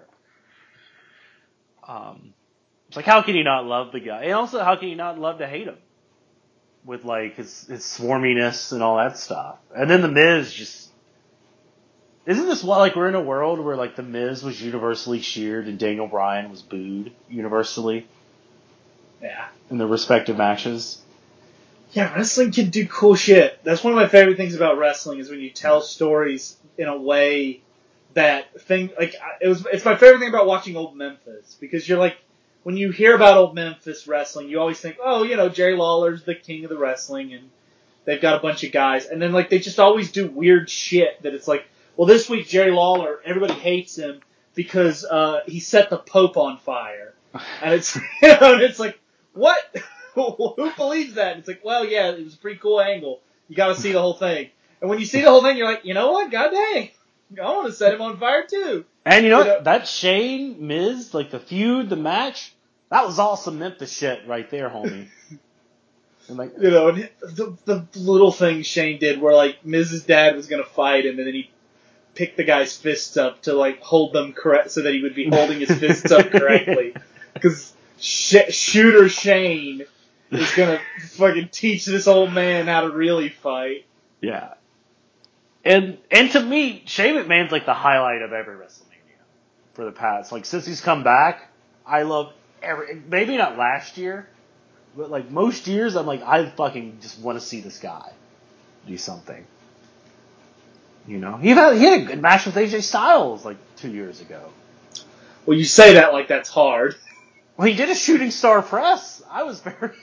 Um, it's like, how can you not love the guy? And also, how can you not love to hate him? With like his his swarminess and all that stuff. And then the Miz just, isn't this what, like, we're in a world where like the Miz was universally cheered and Daniel Bryan was booed universally? Yeah. In their respective matches. Yeah, wrestling can do cool shit. That's one of my favorite things about wrestling is when you tell stories in a way that thing, like, it was, it's my favorite thing about watching old Memphis, because you're like, when you hear about old Memphis wrestling, you always think, oh, you know, Jerry Lawler's the king of the wrestling and they've got a bunch of guys. And then, like, they just always do weird shit that it's like, well, this week Jerry Lawler, everybody hates him because, uh, he set the Pope on fire. And it's, you know, and it's like, what? Who believes that? And it's like, well, yeah, it was a pretty cool angle. You gotta see the whole thing. And when you see the whole thing, you're like, you know what? God dang. I want to set him on fire too. And you know, you know what? That Shane, Miz, like the feud, the match, that was all some Memphis shit right there, homie. And like, you know, and the, the little things Shane did where, like, Miz's dad was going to fight him, and then he picked the guy's fists up to, like, hold them correct so that he would be holding his fists up correctly. Because sh- Shooter Shane is going to fucking teach this old man how to really fight. Yeah. And and to me, Shane McMahon's like the highlight of every WrestleMania for the past. Like, since he's come back, I love every, maybe not last year, but like most years, I'm like, I fucking just want to see this guy do something. You know? He had, he had a good match with A J Styles like two years ago. Well, you say that like that's hard. Well, he did a shooting star press. I was very...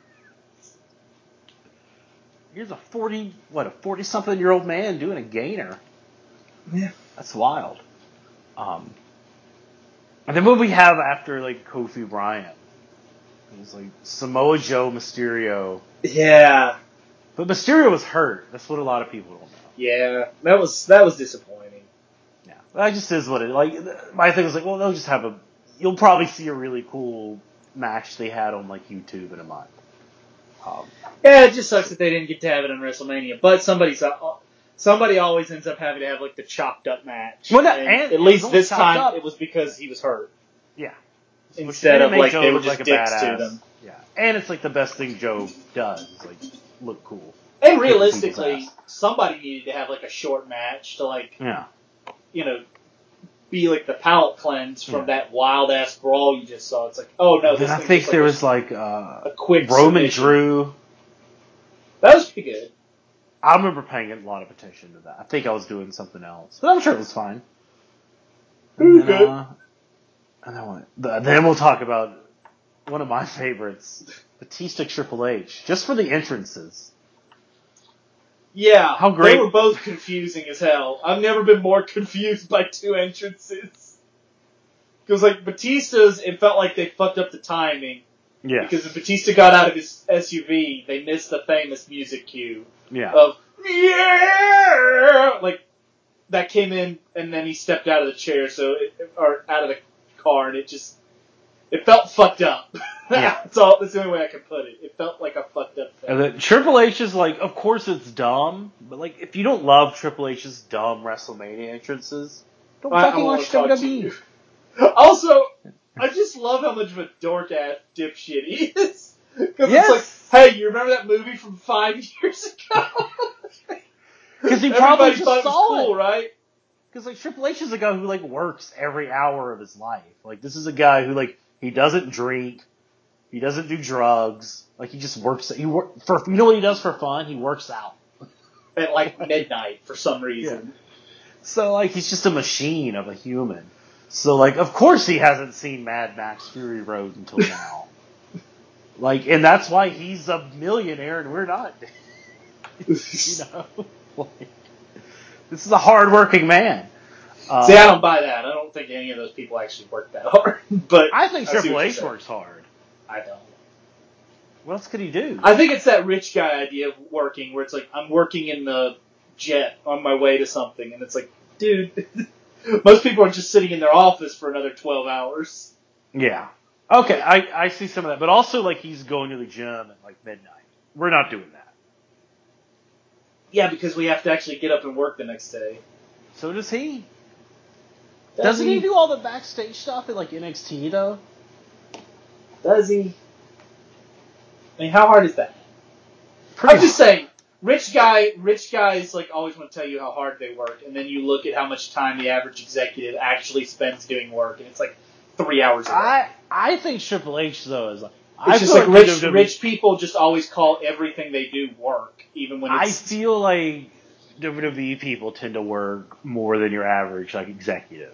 Here's a forty, what, a forty-something-year-old man doing a gainer. Yeah. That's wild. Um, and then what we have after, like, Kofi Bryant? It was, like, Samoa Joe, Mysterio. Yeah. But Mysterio was hurt. That's what a lot of people don't know. Yeah. That was that was disappointing. Yeah. That just is what it, like, my thing was like, well, they'll just have a, you'll probably see a really cool match they had on, like, YouTube in a month. Um, Yeah, it just sucks that they didn't get to have it on WrestleMania. But somebody's somebody always ends up having to have like the chopped up match. Well, that, and and, at least and this time up. it was because he was hurt. Yeah. Instead of like Joe they were look just like dicks a to badass. them. Yeah, and it's like the best thing Joe does. Is like look cool. And realistically, somebody needed to have like a short match to like, yeah, you know, be like the palate cleanse from yeah. that wild ass brawl you just saw. It's like, oh no, this. And I thing's think just there like was a, like uh, a quick Roman submission. Drew. That was pretty good. I remember paying a lot of attention to that. I think I was doing something else, but I'm sure it was fine. And then, good. uh, and then, what, then we'll talk about one of my favorites, Batista Triple H, just for the entrances. Yeah, How great. They were both confusing as hell. I've never been more confused by two entrances. Because, like, Batista's, it felt like they fucked up the timing. Yeah. Because when Batista got out of his S U V, they missed the famous music cue. Yeah. Of, yeah! Like, that came in, and then he stepped out of the chair, so, it, or out of the car, and it just, it felt fucked up. Yeah. That's all, that's the only way I can put it. It felt like a fucked up thing. And then Triple H is like, of course it's dumb, but like, if you don't love Triple H's dumb WrestleMania entrances, don't I, fucking I watch talk W to W E. you. Also, I just love how much of a dork ass dipshit he is. Because Yes. it's like, hey, you remember that movie from five years ago? Because he probably Everybody just thought it was saw cool, it. right? Because like Triple H is a guy who like works every hour of his life. Like this is a guy who like he doesn't drink, he doesn't do drugs. Like he just works. He work for you know what he does for fun? He works out At like midnight for some reason. Yeah. So like he's just a machine of a human. So like of course he hasn't seen Mad Max Fury Road until now. Like and that's why he's a millionaire and we're not. You know, like, this is a hard-working man. Uh, See, I don't buy that. I don't think any of those people actually work that hard. But I think I see Triple what H you're works hard. I don't. What else could he do? I think it's that rich guy idea of working, where it's like I'm working in the jet on my way to something, and it's like, dude, most people are just sitting in their office for another twelve hours. Yeah. Okay, I, I see some of that, but also like he's going to the gym at like midnight. We're not doing that. Yeah, because we have to actually get up and work the next day. So does he. Does Doesn't he? he do all the backstage stuff at like N X T though? Does he? I mean, how hard is that? Pretty I'm just saying, rich guy, rich guys like always want to tell you how hard they work, and then you look at how much time the average executive actually spends doing work, and it's like three hours a day. I I think Triple H though is like It's I just feel like like rich, W W E rich people just always call everything they do work, even when I it's. feel like W W E people tend to work more than your average like executive.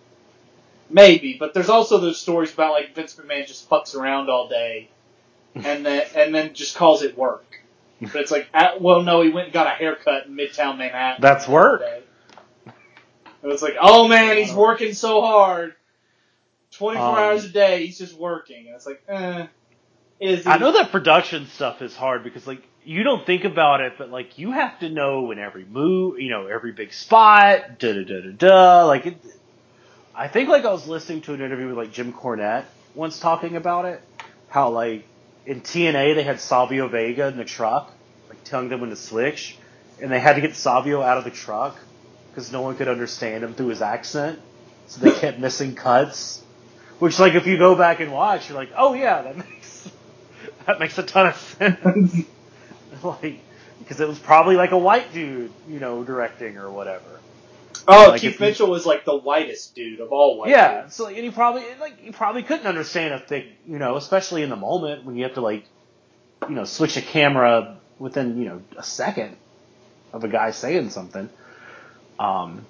Maybe, but there's also those stories about like Vince McMahon just fucks around all day, and then and then just calls it work. But it's like, at, well, no, he went and got a haircut in Midtown Manhattan. That's work. And it's like, oh man, he's working so hard, twenty-four Um, hours a day, he's just working, and it's like, eh, is he? I know that production stuff is hard because like you don't think about it, but like you have to know in every move, you know, every big spot, da da da da da. Like it, I think like I was listening to an interview with like Jim Cornette once talking about it, how like in T N A they had Savio Vega in the truck, like telling them when to switch, and they had to get Savio out of the truck because no one could understand him through his accent, so they kept missing cuts. Which, like, if you go back and watch, you're like, oh yeah, that makes that makes a ton of sense. Like, because it was probably like a white dude, you know, directing or whatever. Oh, like Keith Mitchell you, was like the whitest dude of all white yeah, dudes. so and you probably like you probably couldn't understand a thing, you know, especially in the moment when you have to like, you know, switch a camera within you know a second of a guy saying something. Um,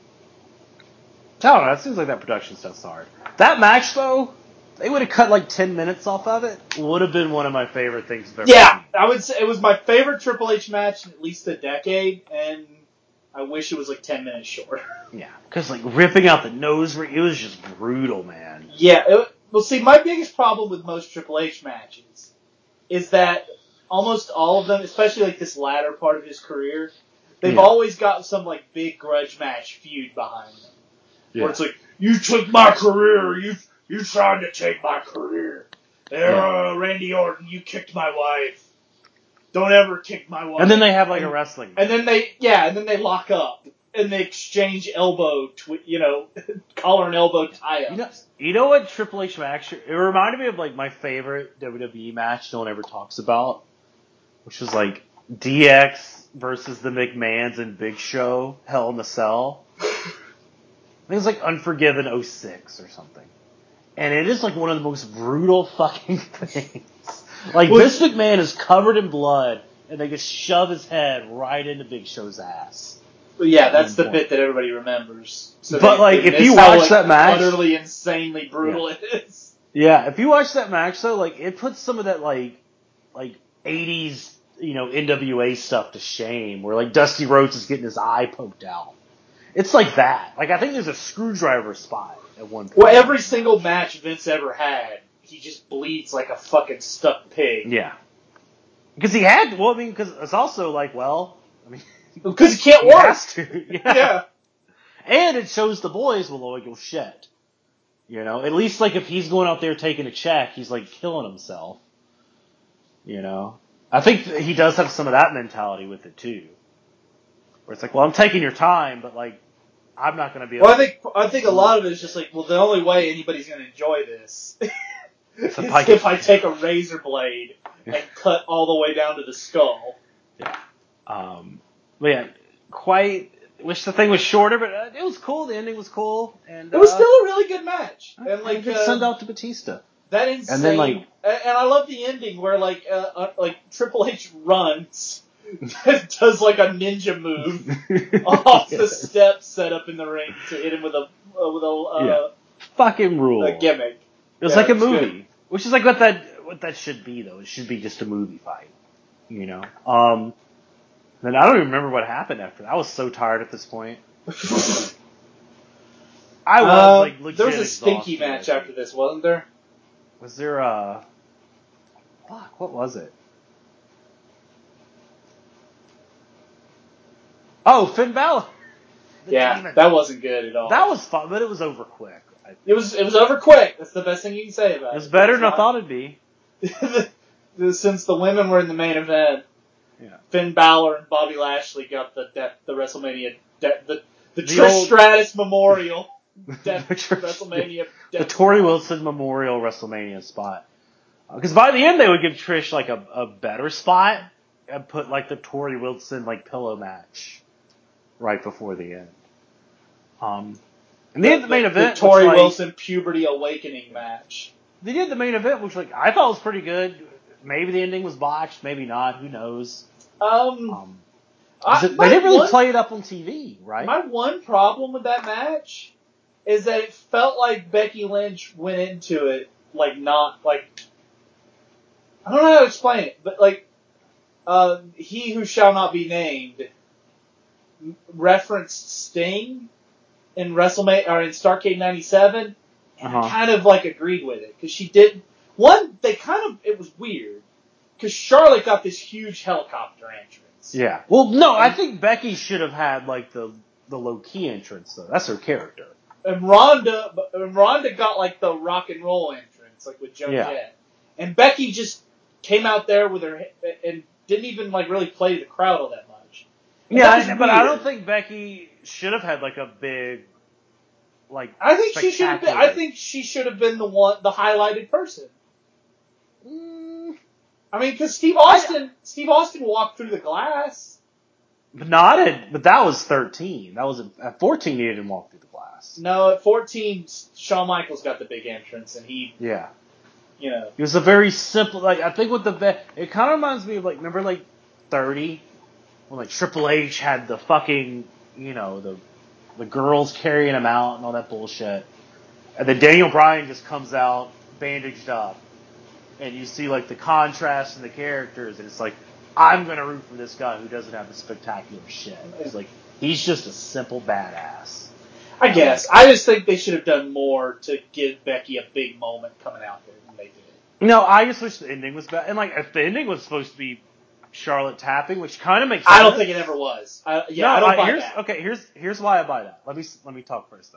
I don't know. It seems like that production stuff's hard. That match though, they would have cut like ten minutes off of it. Would have been one of my favorite things I've ever Yeah, seen. I would say it was my favorite Triple H match in at least a decade, and I wish it was like ten minutes shorter. Yeah, because like ripping out the nose ring, it was just brutal, man. Yeah, it, well, see, my biggest problem with most Triple H matches is that almost all of them, especially like this latter part of his career, they've Yeah. always got some like big grudge match feud behind them. Yeah. Where it's like, you took my career, you you tried to take my career. There, Yeah. uh, Randy Orton, you kicked my wife. Don't ever kick my wife. And then they have like and, a wrestling. And then they, yeah, and then they lock up. And they exchange elbow, twi- you know, collar and elbow tie-ups. You know, you know what Triple H match? It reminded me of like my favorite W W E match no one ever talks about, which was like D X versus the McMahons and Big Show, Hell in the Cell. I think it was like Unforgiven oh six or something. And it is like one of the most brutal fucking things. Like, well, Vince McMahon is covered in blood, and they just shove his head right into Big Show's ass. Yeah, that's the bit that everybody remembers. So but, they, like, they if you how, watch like, that match... utterly, insanely brutal yeah. it is. Yeah, if you watch that match, though, like, it puts some of that, like, like eighties, you know, N W A stuff to shame, where, like, Dusty Rhodes is getting his eye poked out. It's like that. Like, I think there's a screwdriver spot at one point. Well, every single match Vince ever had, he just bleeds like a fucking stuck pig. Yeah. Because he had, well, I mean, because it's also like, well, I mean... Because he can't he work. Has to. Yeah. yeah. And it shows the boys, well, oh, you'll shit. You know, at least like if he's going out there taking a check, he's like killing himself. You know, I think he does have some of that mentality with it too, where it's like, well, I'm taking your time, but like, I'm not going to be able. Well, I think I think a lot of it is just like, well, the only way anybody's going to enjoy this is I if I take a razor blade and cut all the way down to the skull. Yeah. Um. But yeah, quite. Wish the thing was shorter, but uh, it was cool. The ending was cool, and it was uh, still a really good match. And like, it uh, sent out to Batista. That insane. And then like, and I love the ending where like, uh, uh, like Triple H runs, does like a ninja move off yes. the steps set up in the ring to hit him with a uh, with a uh, yeah. fucking rule. A gimmick. It was yeah, like a it was movie, good. which is like what that what that should be though. It should be just a movie fight, you know. Um. Then I don't even remember what happened after that. I was so tired at this point. I was uh, like legit there was a stinky exhausted. match after this, wasn't there? Was there a fuck? What was it? Oh, Finn Balor. The yeah, demon. that wasn't good at all. That was fun, but it was over quick. It was it was over quick. That's the best thing you can say about it. It was better it's than not, I thought it'd be. Since the women were in the main event, yeah. Finn Balor and Bobby Lashley got the death, the WrestleMania de- the the, the The Trish old, Stratus Memorial death, the Trish, WrestleMania the, death the Torrie spot. Wilson Memorial WrestleMania spot. Because uh, by the end they would give Trish like a, a better spot and put like the Torrie Wilson like pillow match right before the end. Um, and they the, had the main the, event. The Torrie like, Wilson puberty awakening match. They did the main event, which like I thought was pretty good. Maybe the ending was botched, maybe not. Who knows? Um, um I, it, they didn't really one, play it up on T V, right? My one problem with that match is that it felt like Becky Lynch went into it like not like I don't know how to explain it, but like uh, he who shall not be named referenced Sting in WrestleMania or in Starrcade ninety-seven, and uh-huh. I kind of like agreed with it because she did one. They kind of it was weird because Charlotte got this huge helicopter entrance. Yeah. Well, no, and I think Becky should have had like the the low key entrance though. That's her character. And Ronda, and Ronda got like the rock and roll entrance, like with Joan yeah. Jett, and Becky just came out there with her and didn't even like really play to the crowd all that much. And yeah, that I, but I weird. don't think Becky should have had like a big, like. I think she should have been. I think she should have been the one, the highlighted person. Mm, I mean, because Steve Austin, I, Steve Austin walked through the glass. But not at, but that was thirteen. That was at fourteen. He didn't walk through the glass. No, at fourteen, Shawn Michaels got the big entrance, and he, yeah, you know, it was a very simple. Like I think with the it kind of reminds me of like remember like thirty when like Triple H had the fucking you know the the girls carrying him out and all that bullshit, and then Daniel Bryan just comes out bandaged up, and you see like the contrast in the characters, and it's like. I'm gonna root for this guy who doesn't have the spectacular shit. It's like he's just a simple badass. I guess. I just think they should have done more to give Becky a big moment coming out there than they did. No, I just wish the ending was better. And like, if the ending was supposed to be Charlotte tapping, which kind of makes sense. I don't think it ever was. I, yeah, no, I don't I, buy here's, that. Okay, here's here's why I buy that. Let me let me talk first though.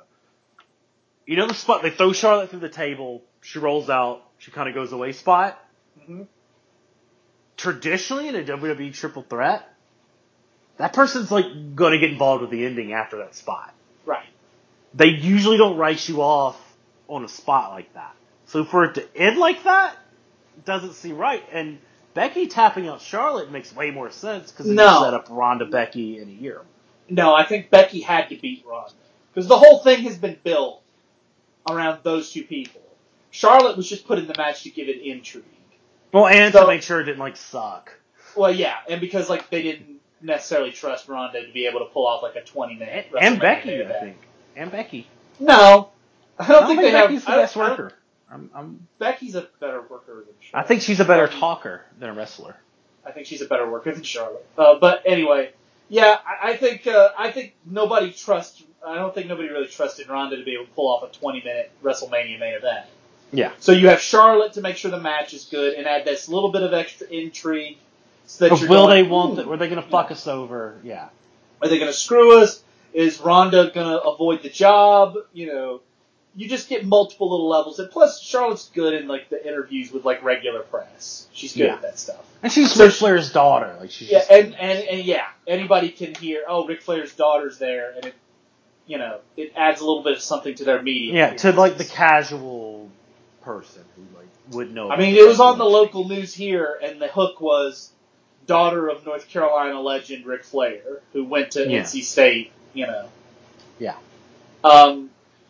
You know the spot they throw Charlotte through the table. She rolls out. She kind of goes away spot. Mm-hmm. Traditionally in a W W E triple threat, that person's like going to get involved with the ending after that spot. Right. They usually don't write you off on a spot like that. So for it to end like that doesn't seem right. And Becky tapping out Charlotte makes way more sense because it no. set up Ronda Becky in a year. No, I think Becky had to beat Ronda because the whole thing has been built around those two people. Charlotte was just put in the match to give it intrigue. Well, and so, to make sure it didn't, like, suck. Well, yeah, and because, like, they didn't necessarily trust Ronda to be able to pull off, like, a twenty-minute And, and Becky, I think. And Becky. No. I don't, I don't think, think they Becky's have... the best I, worker. I I'm, I'm, Becky's a better worker than Charlotte. I think she's a better talker than a wrestler. I think she's a better worker than Charlotte. Uh, but anyway, yeah, I, I think uh, I think nobody trusts... I don't think nobody really trusted Ronda to be able to pull off a twenty-minute WrestleMania main event. Yeah. So you have Charlotte to make sure the match is good and add this little bit of extra intrigue. So that But you're will going, they want it? Were they going to fuck yeah. us over? Yeah. Are they going to screw us? Is Ronda going to avoid the job? You know, you just get multiple little levels. And plus, Charlotte's good in like the interviews with like regular press. She's good yeah. at that stuff. And she's so Ric Flair's daughter. Like she's yeah, just and, and, and yeah, anybody can hear, oh, Ric Flair's daughter's there, and it, you know, it adds a little bit of something to their media. Yeah, to like the casual person who like would know. I mean, it was on the local news here, and the hook was daughter of North Carolina legend Ric Flair, who went to yeah. N C State. You know. Yeah. Um.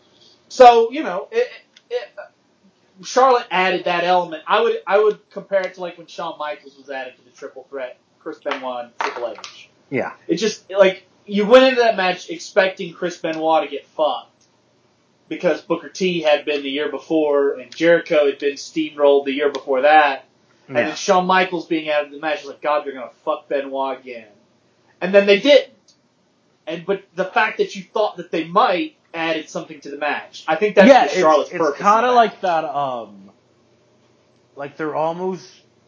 So you know, it, it, Charlotte added that element. I would I would compare it to like when Shawn Michaels was added to the Triple Threat, Chris Benoit, and Triple H. Yeah. It just like you went into that match expecting Chris Benoit to get fucked. Because Booker T had been the year before, and Jericho had been steamrolled the year before that. Yeah. And then Shawn Michaels being added to the match, like, God, they're going to fuck Benoit again. And then they didn't. And But the fact that you thought that they might added something to the match. I think that's yeah, Charlotte's it's, purpose. It's kind of like that, um, like they're almost,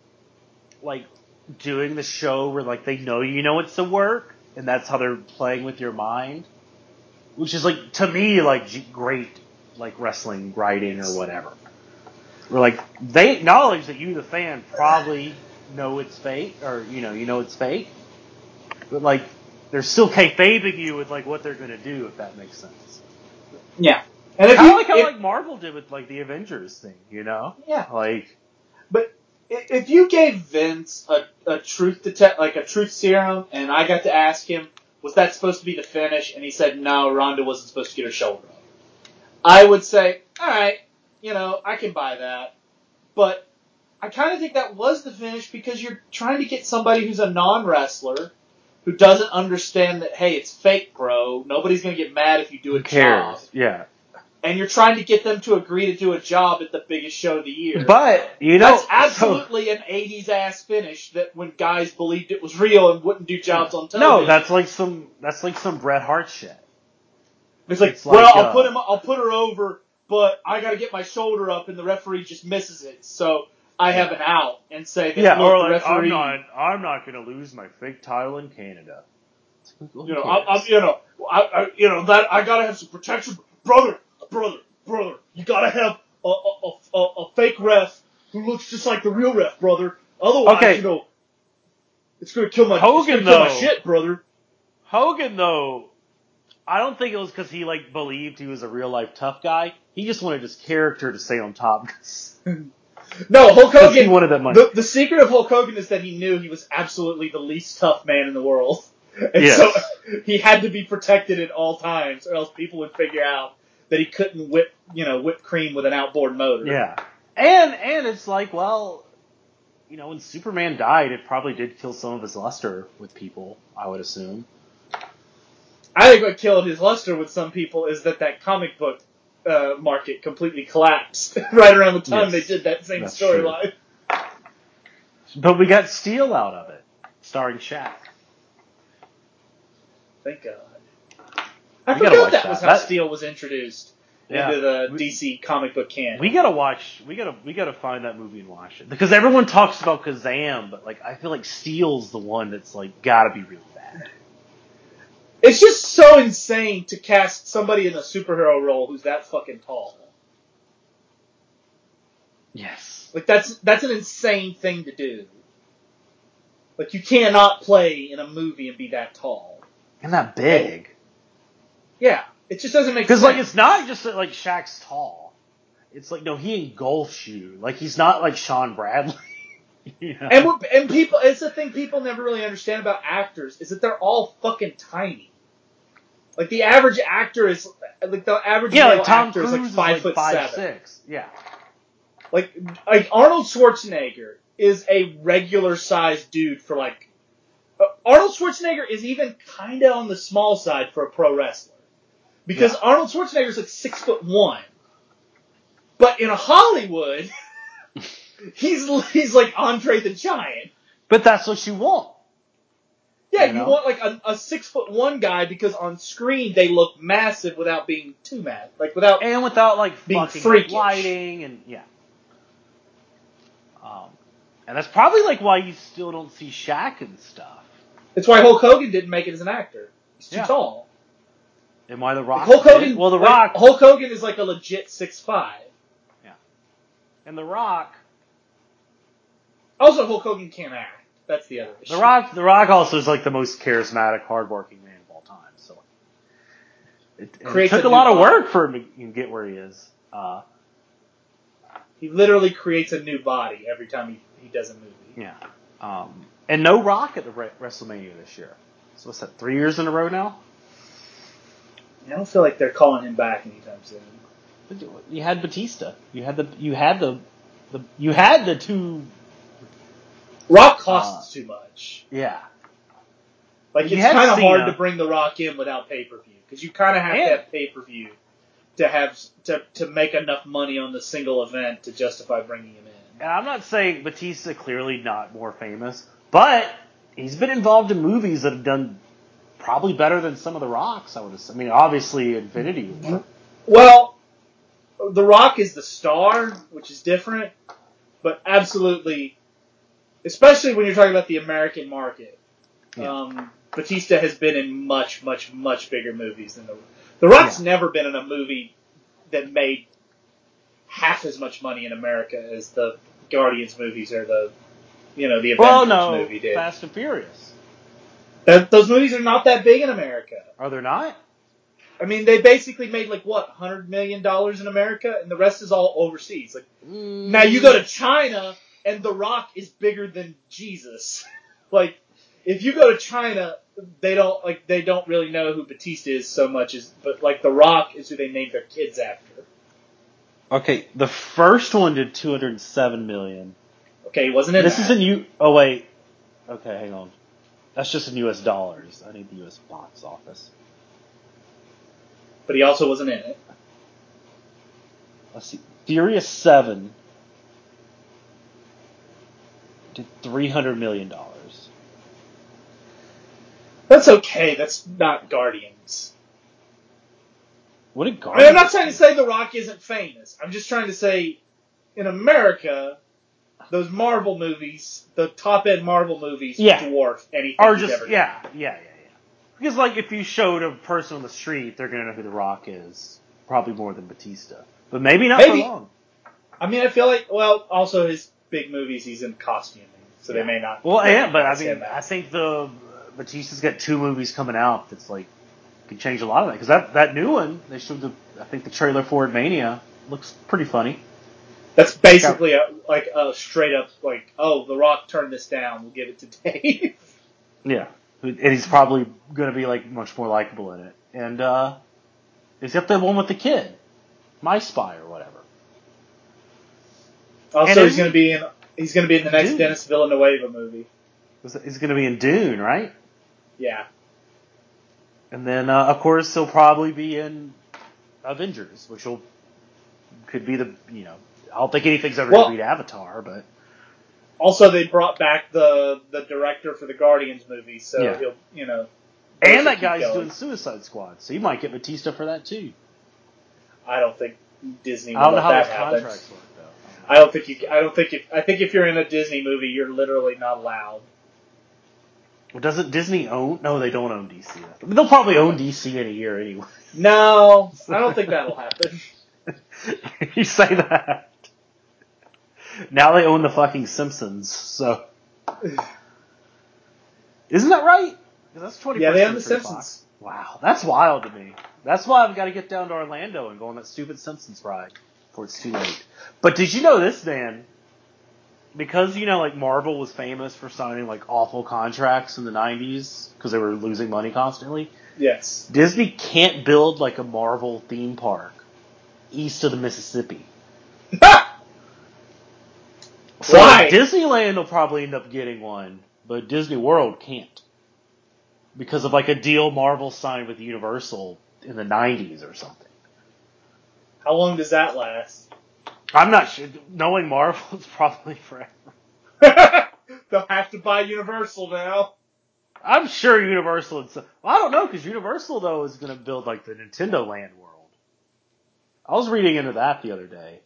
like, doing the show where, like, they know you know it's a work, and that's how they're playing with your mind. Which is, like, to me, like, great, like, wrestling writing or whatever. Where, like, they acknowledge that you, the fan, probably know it's fake, or, you know, you know it's fake. But, like, they're still kayfabing you with, like, what they're going to do, if that makes sense. Yeah. And if kind of you, like how, if, like, Marvel did with, like, the Avengers thing, you know? Yeah. Like... But if you gave Vince a, a truth detect, like, a truth serum, and I got to ask him, was that supposed to be the finish? And he said, no, Ronda wasn't supposed to get her shoulder up. I would say, all right, you know, I can buy that. But I kind of think that was the finish because you're trying to get somebody who's a non-wrestler who doesn't understand that, hey, it's fake, bro. Nobody's going to get mad if you do a Who cares? job. Yeah. And you're trying to get them to agree to do a job at the biggest show of the year. But, you know... That's absolutely so, an eighties-ass finish that when guys believed it was real and wouldn't do jobs on television. No, that's like some that's like some Bret Hart shit. It's like, it's well, like, I'll uh, put him, I'll put her over, but I got to get my shoulder up, and the referee just misses it, so I have an out and say that. Yeah, look, or the like referee, I'm not, I'm not going to lose my fake title in Canada. You know, I, I'm, you know, I, I, you know that I got to have some protection, brother, brother, brother. You got to have a, a, a, a fake ref who looks just like the real ref, brother. Otherwise, Okay. you know, it's gonna kill my, Hogan, it's gonna kill my though. shit, brother. Hogan, though, I don't think it was because he like believed he was a real life tough guy. He just wanted his character to stay on top. No, Hulk He Hogan. wanted that money. The, the secret of Hulk Hogan is that he knew he was absolutely the least tough man in the world, and Yes. so he had to be protected at all times, or else people would figure out that he couldn't whip, you know, whip cream with an outboard motor. Yeah, and and it's like, well, you know, when Superman died, it probably did kill some of his luster with people. I would assume. I think what killed his luster with some people is that that comic book uh, market completely collapsed right around the time Yes, they did that same that's storyline. But we got Steel out of it, starring Shaq. Thank God. I We gotta forgot watch that that. was how That- Steel was introduced Yeah. into the We- D C comic book canon. We gotta watch. We gotta. We gotta find that movie and watch it because everyone talks about Kazam, but like I feel like Steel's the one that's like gotta be really bad. It's just so insane to cast somebody in a superhero role who's that fucking tall. Yes. Like that's that's an insane thing to do. Like you cannot play in a movie and be that tall. And that big. Yeah, it just doesn't make sense. Because like it's not just that like Shaq's tall. It's like no, he engulfs you. Like he's not like Sean Bradley. You know? And we're, and people, it's the thing people never really understand about actors is that they're all fucking tiny. Like the average actor is like the average yeah, male like Tom actor Cruise is like five is foot like five seven. six. Yeah. Like like Arnold Schwarzenegger is a regular sized dude for like uh, Arnold Schwarzenegger is even kind of on the small side for a pro wrestler because Yeah. Arnold Schwarzenegger is like six foot one, but in Hollywood he's he's like Andre the Giant. But that's what you want. Yeah, You you, know? want like a, a six foot one guy because on screen they look massive without being too mad, like without. And without like Being fucking freakish. lighting and yeah. Um, and that's probably like why you still don't see Shaq and stuff. It's why Hulk Hogan didn't make it as an actor. He's too Yeah. tall. And why the Rock? Like, Hulk did. Hogan. Well, the like, Rock Hulk Hogan is like a legit six five. and the Rock. Also, Hulk Hogan can't act. That's the other issue. The Rock, the Rock also is like the most charismatic, hardworking man of all time. So it, and it Creates took a a lot new of body. work for him to get where he is. Uh, He literally creates a new body every time he, he does a movie. yeah, um, and no Rock at the Re- WrestleMania this year. So what's that? Three years in a row now. I don't feel like they're calling him back anytime soon. You had Batista. You had the. You had the. the you had the two. Rock costs Uh, too much. Yeah. Like, You it's had kind of hard Cena. to bring The Rock in without pay-per-view. Because you kind of have And- to have pay-per-view to have to, to make enough money on the single event to justify bringing him in. And I'm not saying Batista clearly not more famous, but he's been involved in movies that have done probably better than some of the Rocks. I would assume. I mean, obviously Infinity War. Well, The Rock is the star, which is different, but absolutely, especially when you're talking about the American market, Yeah. um, Batista has been in much, much, much bigger movies than The The Rock's Yeah. never been in a movie that made half as much money in America as the Guardians movies or the, you know, the Avengers Well, no, movie did. Fast and Furious. That, those movies are not that big in America. Are there not? I mean, they basically made like what, one hundred million dollars in America, and the rest is all overseas. Like, now you go to China, and The Rock is bigger than Jesus. Like, if you go to China, they don't like they don't really know who Batista is so much as, but like The Rock is who they named their kids after. Okay, the first one did two hundred seven million. Okay, he wasn't in This that. is in U. Oh wait. Okay, hang on. That's just in U S dollars. I need the U S box office. But he also wasn't in it. Let's see. Furious Seven did three hundred million dollars. That's okay. That's not Guardians. What did I Guardians? mean, I'm not trying to do? say The Rock isn't famous. I'm just trying to say, in America, those Marvel movies, the top end Marvel movies, Yeah. dwarf anything Or he's just ever yeah, yeah, yeah, yeah. Because like if you showed a person on the street, they're gonna know who The Rock is. Probably more than Batista, but maybe not Maybe. for long. I mean, I feel like, well, also his big movies, he's in costuming. so yeah. they may not. Well, yeah, but I recognize him mean, as- I think the Batista's got two movies coming out that's like could change a lot of that because that that new one they showed the I think the trailer for it, Mania, looks pretty funny. That's basically a, like a straight up like, oh, The Rock turned this down. We'll give it to Dave. Yeah, and he's probably going to be like much more likable in it. And uh, he's got the one with the kid, My Spy or whatever. Also, And he's going to be in. He's going to be in the next Dune. Dennis Villanueva movie. He's going to be in Dune, right? Yeah. And then, uh, of course, he'll probably be in Avengers, which will could be the you know. I don't think anything's ever Well, going to beat Avatar, but Also, they brought back the the director for the Guardians movie, so Yeah. he'll you know. and that keep guy's going. doing Suicide Squad, so you might get Batista for that too. I don't think Disney will I don't know let how that his happen. contracts work though. I don't think you. I don't think if. I think if you're in a Disney movie, you're literally not allowed. Well, doesn't Disney own? No, they don't own D C. They'll probably own D C in a year anyway. No, I don't think that'll happen. You say that. Now they own the fucking Simpsons, so. Isn't that right? Because that's twenty. Yeah, they own the Simpsons. Wow, that's wild to me. That's why I've got to get down to Orlando and go on that stupid Simpsons ride before it's too late. But did you know this, Dan? Because, you know, like Marvel was famous for signing like awful contracts in the nineties because they were losing money constantly. Yes. Disney can't build like a Marvel theme park east of the Mississippi. So Why? Disneyland will probably end up getting one, but Disney World can't. Because of like a deal Marvel signed with Universal in the nineties or something. How long does that last? I'm not sure. Knowing Marvel, it's probably forever. They'll have to buy Universal now. I'm sure Universal. And so, well, I don't know because Universal though is going to build like the Nintendo Land world. I was reading into that the other day.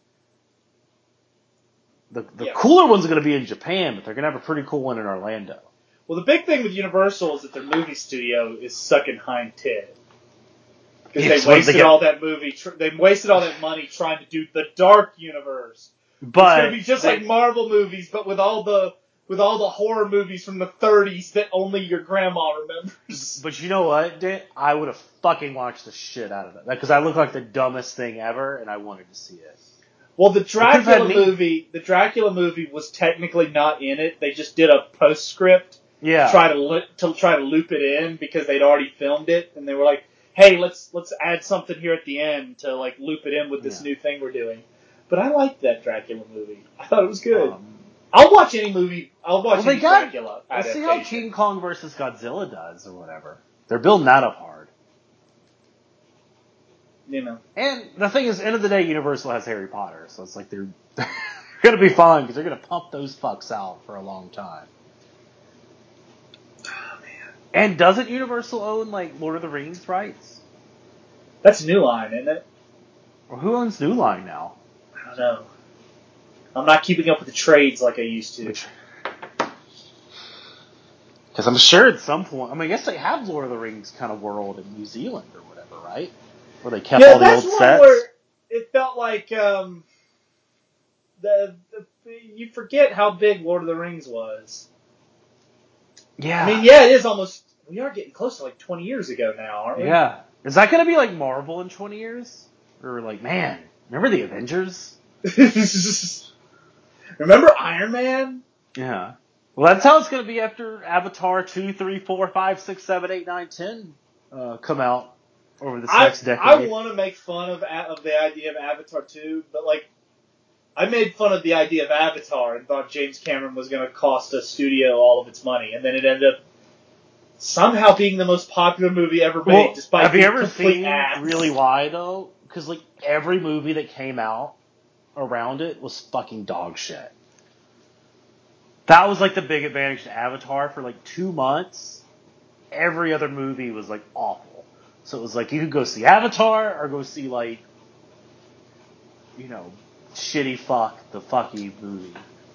The the Yeah. cooler one's going to be in Japan, but they're going to have a pretty cool one in Orlando. Well, the big thing with Universal is that their movie studio is sucking hind tit. Because Yes, they what, they wasted get- all that movie. Tr- they wasted all that money trying to do the Dark Universe. But It's gonna be just they- like Marvel movies, but with all the with all the horror movies from the thirties that only your grandma remembers. But you know what, Dan? I would have fucking watched the shit out of that because I look like the dumbest thing ever, and I wanted to see it. Well, the Dracula had me- movie, the Dracula movie was technically not in it. They just did a postscript Yeah. to try to li- to try to loop it in because they'd already filmed it, and they were like, "Hey, let's let's add something here at the end to like loop it in with this Yeah. new thing we're doing." But I liked that Dracula movie. I thought it was good. Um, I'll watch any movie. I'll watch Well, they any got- Dracula Let's see adaptation. how King Kong versus Godzilla does or whatever. They're building that up hard. You know. And the thing is, end of the day, Universal has Harry Potter, so it's like they're, they're going to be fine because they're going to pump those fucks out for a long time. Oh man, And doesn't Universal own like Lord of the Rings rights? that's New Line, isn't it? Or who owns New Line now? I don't know. I'm not keeping up with the trades like I used to. Because I'm sure at some point, I mean, I guess they have Lord of the Rings kind of world in New Zealand or whatever, right? Where they kept Yeah, all the that's old one sets. where it felt like um, the, the you forget how big Lord of the Rings was. Yeah. I mean, yeah, it is almost. We are getting close to like twenty years ago now, aren't we? Yeah. Is that going to be like Marvel in twenty years? Or like, man, remember the Avengers? Remember Iron Man? Yeah. Well, that's how it's going to be after Avatar two, three, four, five, six, seven, eight, nine, ten uh, come out over this I, next decade. I want to make fun of of the idea of Avatar two, but like, I made fun of the idea of Avatar and thought James Cameron was going to cost a studio all of its money, and then it ended up somehow being the most popular movie ever made, Well, despite have you being ever complete seen ass. really why though? Because like every movie that came out around it was fucking dog shit. That was like the big advantage to Avatar for like two months. Every other movie was like awful. So it was like you could go see Avatar or go see like, you know, shitty fuck the fucky movie.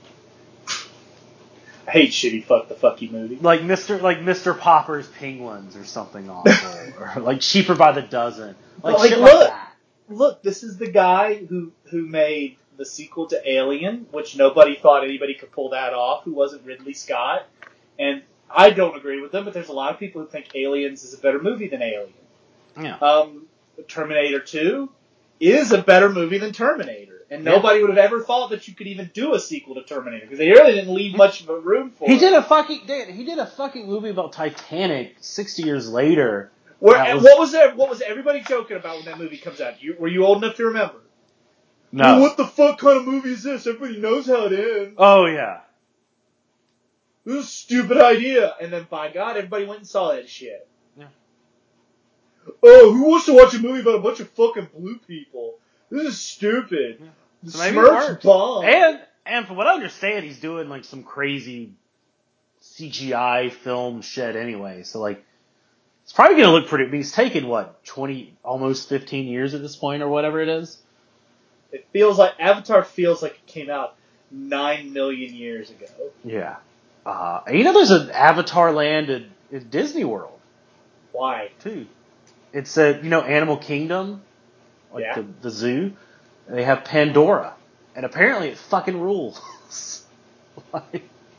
I hate shitty fuck the fucky movie. Like Mister like Mister Popper's Penguins or something awful. Or like Cheaper by the Dozen. Like, But, like, shit look. like that. Look, this is the guy who who made the sequel to Alien, which nobody thought anybody could pull that off who wasn't Ridley Scott. And I don't agree with them, but there's a lot of people who think Aliens is a better movie than Alien. Yeah. Um, Terminator two is a better movie than Terminator. And nobody yeah. would have ever thought that you could even do a sequel to Terminator, because they really didn't leave much of a room for he it. He did a fucking he did a fucking movie about Titanic sixty years later. Where, was, what was there? What was everybody joking about when that movie comes out? You, were you old enough to remember? No. Well, what the fuck kind of movie is this? Everybody knows how it ends. Oh yeah. This is a stupid idea. And then, by God, everybody went and saw that shit. Yeah. Oh, who wants to watch a movie about a bunch of fucking blue people? This is stupid. Yeah. The so maybe Smurfs bomb. And and from what I understand, he's doing like some crazy C G I film shit anyway. So like, it's probably gonna look pretty. I mean, he's taken what twenty, almost fifteen years at this point, or whatever it is. It feels like Avatar feels like it came out nine million years ago. Yeah. Uh, you know, there's an Avatar land in, in Disney World. Why? Too. It's a you know Animal Kingdom, like yeah. the the zoo. They have Pandora, and apparently it fucking rules. like,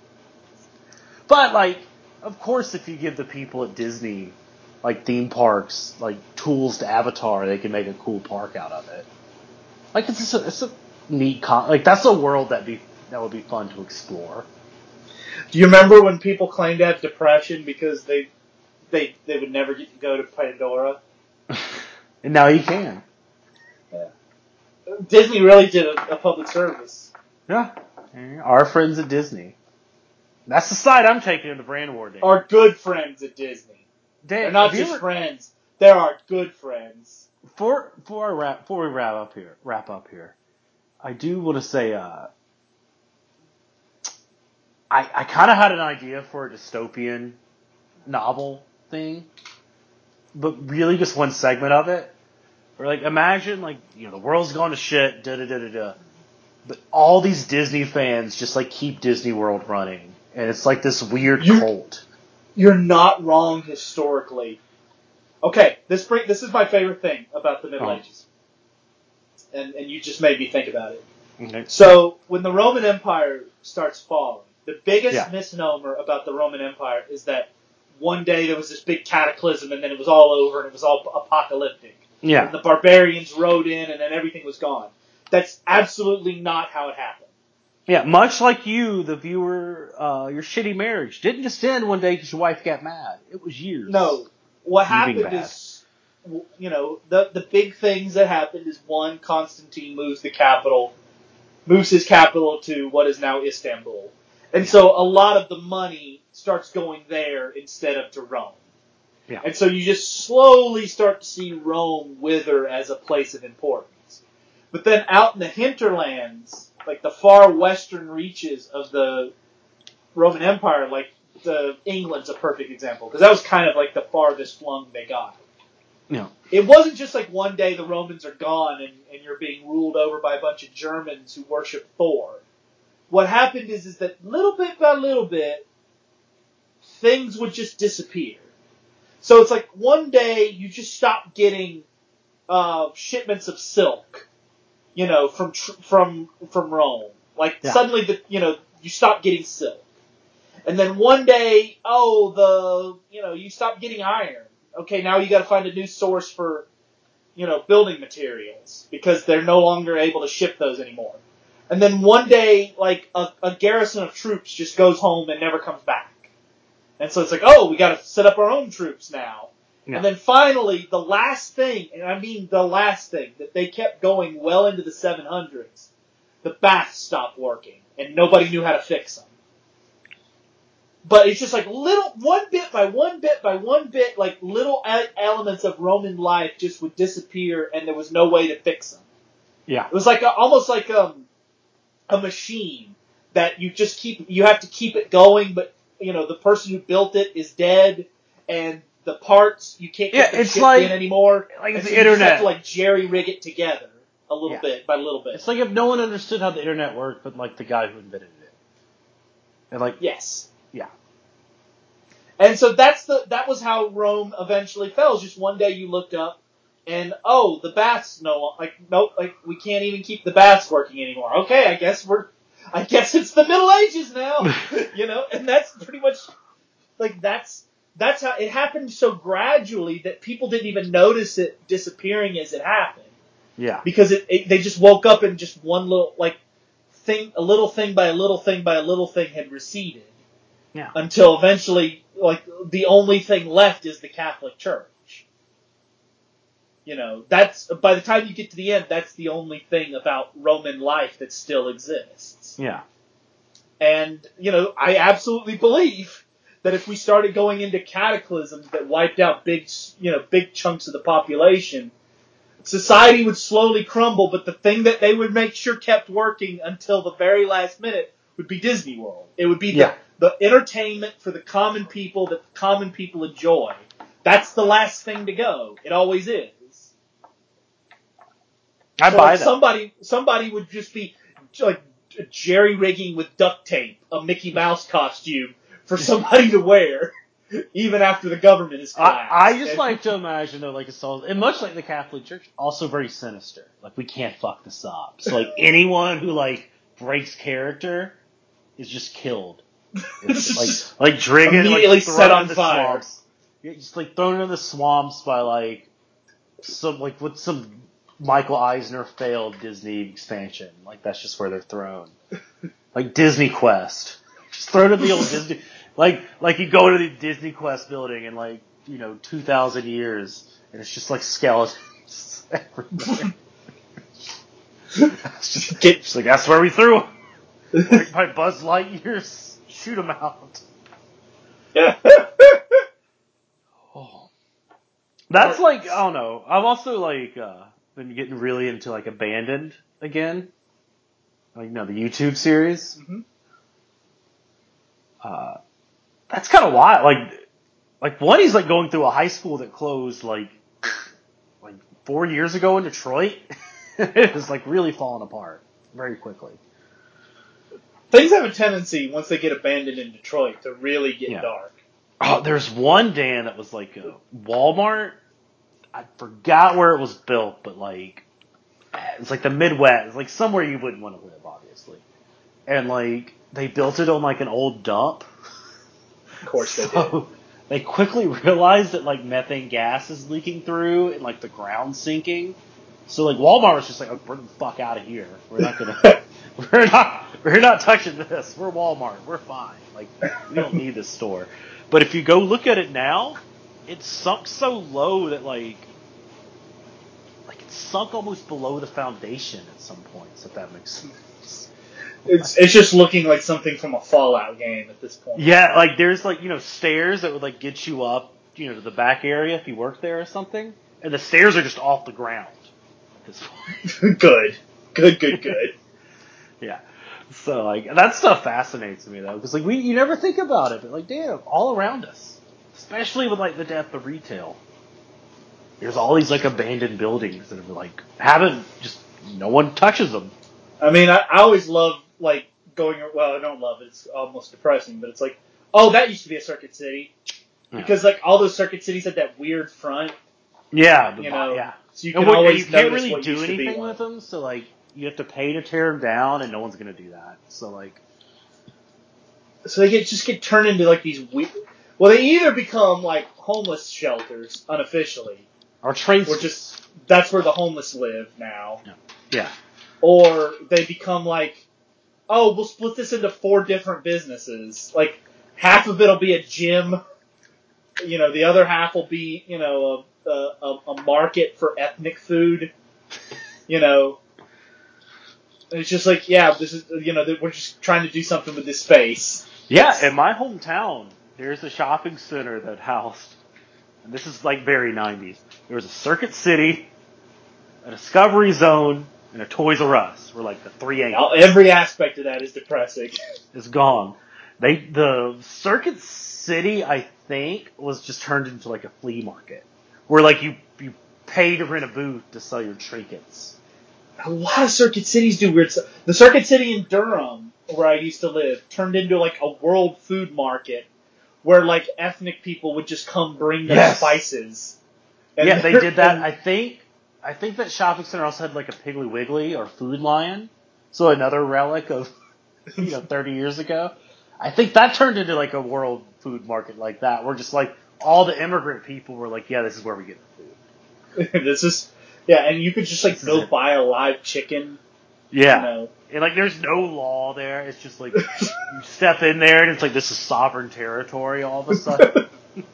but like, of course, if you give the people at Disney, like theme parks, like tools to Avatar, they can make a cool park out of it. Like it's a, it's a neat con- like that's a world that be that would be fun to explore. Do you remember when people claimed to have depression because they they they would never get to go to Pandora? And now you can. Yeah. Disney really did a, a public service. Yeah. Our friends at Disney. That's the side I'm taking in the brand award day. Our good friends at Disney. Dan, They're not just ever, friends. They're our good friends. Before, before, I wrap, before we wrap up here, wrap up here, I do want to say, uh, I, I kind of had an idea for a dystopian novel thing, but really just one segment of it. Or like, imagine like, you know, the world's gone to shit, da da da da da. But all these Disney fans just like keep Disney World running. And it's like this weird you're, cult. You're not wrong historically. Okay, this bring, this is my favorite thing about the Middle oh. Ages. And and you just made me think about it. Okay. So, when the Roman Empire starts falling, the biggest yeah. misnomer about the Roman Empire is that one day there was this big cataclysm and then it was all over and it was all apocalyptic. Yeah. And the barbarians rode in and then everything was gone. That's absolutely not how it happened. Yeah, much like you, the viewer, uh, your shitty marriage didn't just end one day because your wife got mad. It was years. No. What happened is, you know, the the big things that happened is, one, Constantine moves the capital, moves his capital to what is now Istanbul. And yeah. so a lot of the money starts going there instead of to Rome. Yeah. And so you just slowly start to see Rome wither as a place of importance. But then out in the hinterlands, like the far western reaches of the Roman Empire, like the England's a perfect example, because that was kind of like the farthest flung they got. Yeah. It wasn't just like one day the Romans are gone and, and you're being ruled over by a bunch of Germans who worship Thor. What happened is, is that little bit by little bit, things would just disappear. So it's like one day you just stop getting uh, shipments of silk, you know, from tr- from from Rome. Like yeah. suddenly, the you know, you stop getting silk, and then one day, oh, the you know, you stop getting iron. Okay, now you got to find a new source for, you know, building materials because they're no longer able to ship those anymore. And then one day, like a, a garrison of troops just goes home and never comes back. And so it's like, oh, we got to set up our own troops now. Yeah. And then finally, the last thing, and I mean the last thing, that they kept going well into the seven hundreds, the baths stopped working, and nobody knew how to fix them. But it's just like little, one bit by one bit by one bit, like little elements of Roman life just would disappear, and there was no way to fix them. Yeah. It was like a, almost like um, a machine that you just keep, you have to keep it going, but you know, the person who built it is dead, and the parts, you can't get yeah, them it's shipped like, in anymore. Like and the so internet. You just have to like jerry rig it together a little yeah. bit by little bit. It's like if no one understood how the internet worked, but like the guy who invented it. And like, yes. Yeah. And so that's the, that was how Rome eventually fell. Just one day you looked up And oh, the baths no like nope like we can't even keep the baths working anymore. Okay, I guess we're I guess it's the Middle Ages now, you know, and that's pretty much like that's that's how it happened so gradually that people didn't even notice it disappearing as it happened. Yeah, because it, it they just woke up and just one little like thing, a little thing by a little thing by a little thing had receded. Yeah, Until eventually, like the only thing left is the Catholic Church. You know, that's by the time you get to the end, that's the only thing about Roman life that still exists. Yeah. And, you know, I absolutely believe that if we started going into cataclysms that wiped out big, you know, big chunks of the population, society would slowly crumble, but the thing that they would make sure kept working until the very last minute would be Disney World. It would be the, yeah. the entertainment for the common people that the common people enjoy. That's the last thing to go. It always is. I so buy like that. Somebody, somebody would just be like jerry rigging with duct tape a Mickey Mouse costume for somebody to wear, even after the government is collapsed. I, I just and, like to imagine though, like it's all, and much like the Catholic Church, also very sinister. Like we can't fuck this up. So like anyone who like breaks character is just killed. It's like like Driggin immediately like set thrown on in the fire. swamps. You're just like thrown in the swamps by like some like with some Michael Eisner failed Disney expansion. Like that's just where they're thrown. Like Disney Quest. Just thrown in the old Disney like like you go to the Disney Quest building in like, you know, two thousand years and it's just like skeletons everywhere. It's just, Get, just like that's where we threw them. Right by Buzz Lightyear's shoot 'em out. yeah. Oh. That's like, I don't know. I've also like uh, been getting really into like Abandoned again. Like, you know, the YouTube series. Mm-hmm. Uh, that's kind of wild. Like, like one, he's like going through a high school that closed like, like four years ago in Detroit. It was like really falling apart very quickly. Things have a tendency, once they get abandoned in Detroit, to really get Yeah. dark. Oh, there's one, Dan, that was like a Walmart. I forgot where it was built, but like, it's like the Midwest, like somewhere you wouldn't want to live, obviously. And like, they built it on like an old dump. Of course so they did. They quickly realized that like methane gas is leaking through and like the ground sinking. So like Walmart was just like, oh, we're the fuck out of here. We're not gonna, we're not, we're not touching this. We're Walmart. We're fine. Like, we don't need this store. But if you go look at it now, it's sunk so low that like, like it's sunk almost below the foundation at some points, if that makes sense. It's it's just looking like something from a Fallout game at this point. Yeah, like there's like, you know, stairs that would like get you up, you know, to the back area if you work there or something. And the stairs are just off the ground at this point. Good. Good, good, good. Yeah. So like, that stuff fascinates me though, because like we, you never think about it, but like, damn, all around us, especially with like the death of retail, there's all these like abandoned buildings that are like, haven't, just, no one touches them. I mean, I, I always love, like, going, well, I don't love it, it's almost depressing, but it's like, oh, that used to be a Circuit City. Yeah. Because, like, all those Circuit Cities had that weird front. Yeah, the, you know, yeah. So you can and what, always you can't notice really what do used to be anything one. with them, so like, you have to pay to tear them down, and no one's gonna do that. So like, So they get just get turned into like these weird. Well, they either become like homeless shelters unofficially, our trains, or just that's where the homeless live now. Yeah. yeah. Or they become like, oh, we'll split this into four different businesses. Like half of it'll be a gym, you know, the other half will be, you know, a a, a market for ethnic food, you know. And it's just like, yeah, this is, you know, we're just trying to do something with this space. Yeah, It's, in my hometown, there's a shopping center that housed, and this is like very nineties. There was a Circuit City, a Discovery Zone, and a Toys R Us. Were like the three anchors. Every aspect of that is depressing. It's gone. They the Circuit City, I think, was just turned into like a flea market, where like you you pay to rent a booth to sell your trinkets. A lot of Circuit Cities do weird stuff. The Circuit City in Durham, where I used to live, turned into like a world food market where like ethnic people would just come bring their Yes. spices. And yeah, they they're- did that. and- I think I think that shopping center also had like a Piggly Wiggly or Food Lion. So another relic of you know thirty years ago. I think that turned into like a world food market like that, where just like all the immigrant people were like, yeah, this is where we get the food. this is yeah, and you could just like This is go it. buy a live chicken. Yeah. You know. And like there's no law there. It's just like you step in there and it's like this is sovereign territory all of a sudden.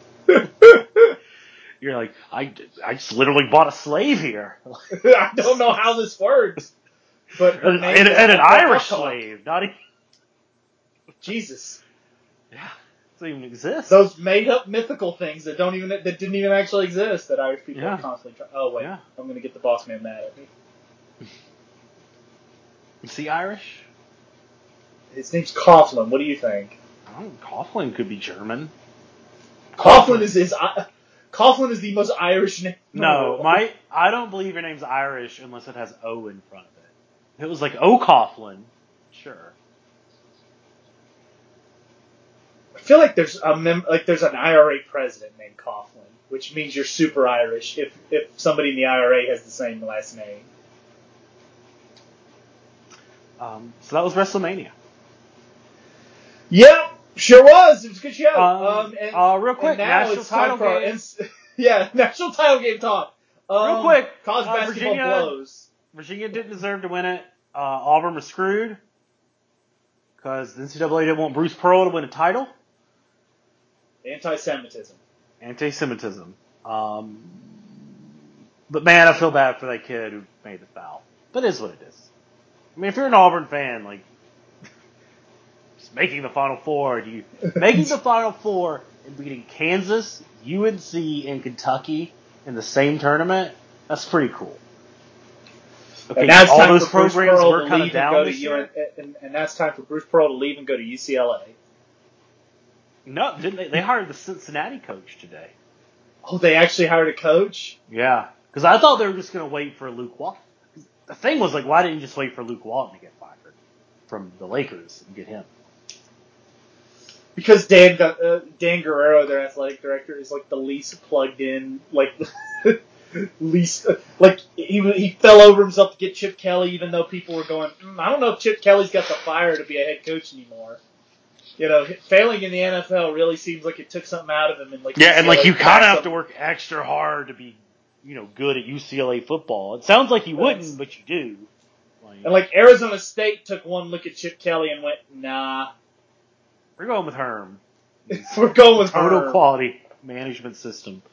You're like, I, I just literally bought a slave here. I don't know how this works, but her and, name and, is and an Alcohol. Irish slave, not even. Jesus, Yeah, doesn't even exist. those made up mythical things that don't even that didn't even actually exist that Irish people Yeah. are constantly trying. Oh wait, Yeah. I'm gonna get the boss man mad at me. Is he Irish? His name's Coughlin. What do you think? I don't know. Coughlin could be German. Coughlin is is Coughlin is the most Irish name. in the No, world. my I don't believe your name's Irish unless it has O in front of it. If it was like O Coughlin, sure. I feel like there's a mem- like there's an I R A president named Coughlin, which means you're super Irish if if somebody in the I R A has the same last name. Um, so that was WrestleMania. Yep, sure was. It was a good show. Um, Um, and, uh, real quick, and now national it's time title for our game. ins- yeah, national title game talk. Um, Real quick, college uh, basketball Virginia- blows. Virginia didn't deserve to win it. Uh, Auburn was screwed because the N C double A didn't want Bruce Pearl to win a title. Anti-Semitism. Anti-Semitism. Um, but man, I feel bad for that kid who made the foul. But it is what it is. I mean, if you're an Auburn fan, like, just making the Final Four, do you making the Final Four and beating Kansas, U N C, and Kentucky in the same tournament? That's pretty cool. Okay, And now it's all time those for Bruce programs Pearl were to kind of leave and down go to this U- year. and, and now it's time for Bruce Pearl to leave and go to U C L A. No, didn't they? They hired the Cincinnati coach today. Oh, they actually hired a coach? Yeah, because I thought they were just going to wait for Luke Walton. The thing was, like, why didn't you just wait for Luke Walton to get fired from the Lakers and get him? Because Dan uh, Dan Guerrero, their athletic director, is like the least plugged in, like least like he he fell over himself to get Chip Kelly, even though people were going, mm, I don't know if Chip Kelly's got the fire to be a head coach anymore. You know, failing in the N F L really seems like it took something out of him. And like Yeah, and like you kind of have some, to work extra hard to be, you know, good at U C L A football. It sounds like you wouldn't, but you do. Like, and like Arizona State took one look at Chip Kelly and went, nah, we're going with Herm. we're going with Total Herm. quality management system.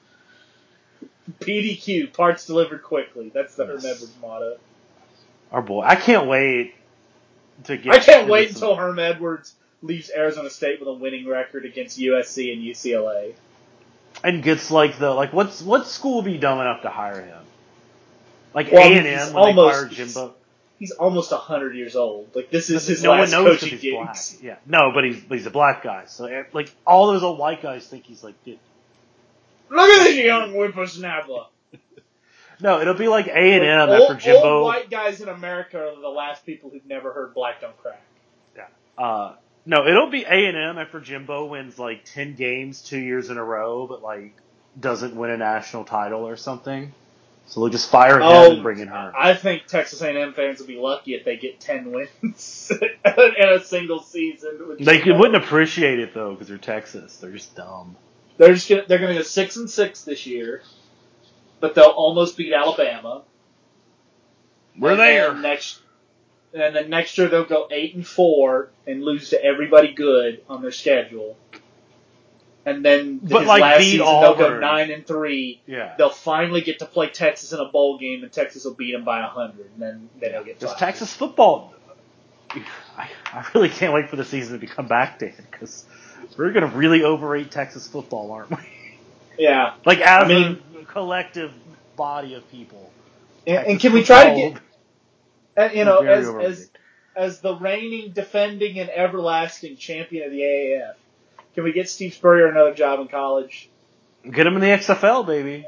P D Q, parts delivered quickly. That's the Yes. Herm Edwards motto. Our boy, I can't wait to get. I can't into wait some- until Herm Edwards leaves Arizona State with a winning record against U S C and U C L A. and gets like the like what's what school would be dumb enough to hire him? Like Well, A and he's M when almost- they fired Jimbo. He's almost one hundred years old. Like, this is his no last one knows coaching because he's gigs. black. Yeah, no, but he's but he's a black guy. So eh, like all those old white guys think he's like, dude. Look at this young whippersnapper. No, it'll be like A and M Like, after old, Jimbo. old white guys in America are the last people who've never heard Black Don't Crack. Uh, no, it'll be A and M after Jimbo wins like ten games two years in a row, but like doesn't win a national title or something. So they'll just fire him Oh, and bring in her. I think Texas A and M fans will be lucky if they get ten wins in a single season. with They Jimbo. could, wouldn't appreciate it though because they're Texas. They're just dumb. They're just gonna, they're going to go six and six this year, but they'll almost beat Alabama. We're And there. then next, and then next year they'll go eight and four and lose to everybody good on their schedule. And then But, his like, last beat season they'll go Auburn. nine and three. Yeah. They'll finally get to play Texas in a bowl game, and Texas will beat them by a hundred, and then then they'll get Because fired. Texas football, I, I really can't wait for the season to come back, Dan, because we're going to really overrate Texas football, aren't we? Yeah, Like, as I mean- a collective body of people. and, and Texas can we try to football get uh, you know Very as overrated. as as the reigning, defending, and everlasting champion of the A A F? Can we get Steve Spurrier another job in college? Get him in the X F L, baby.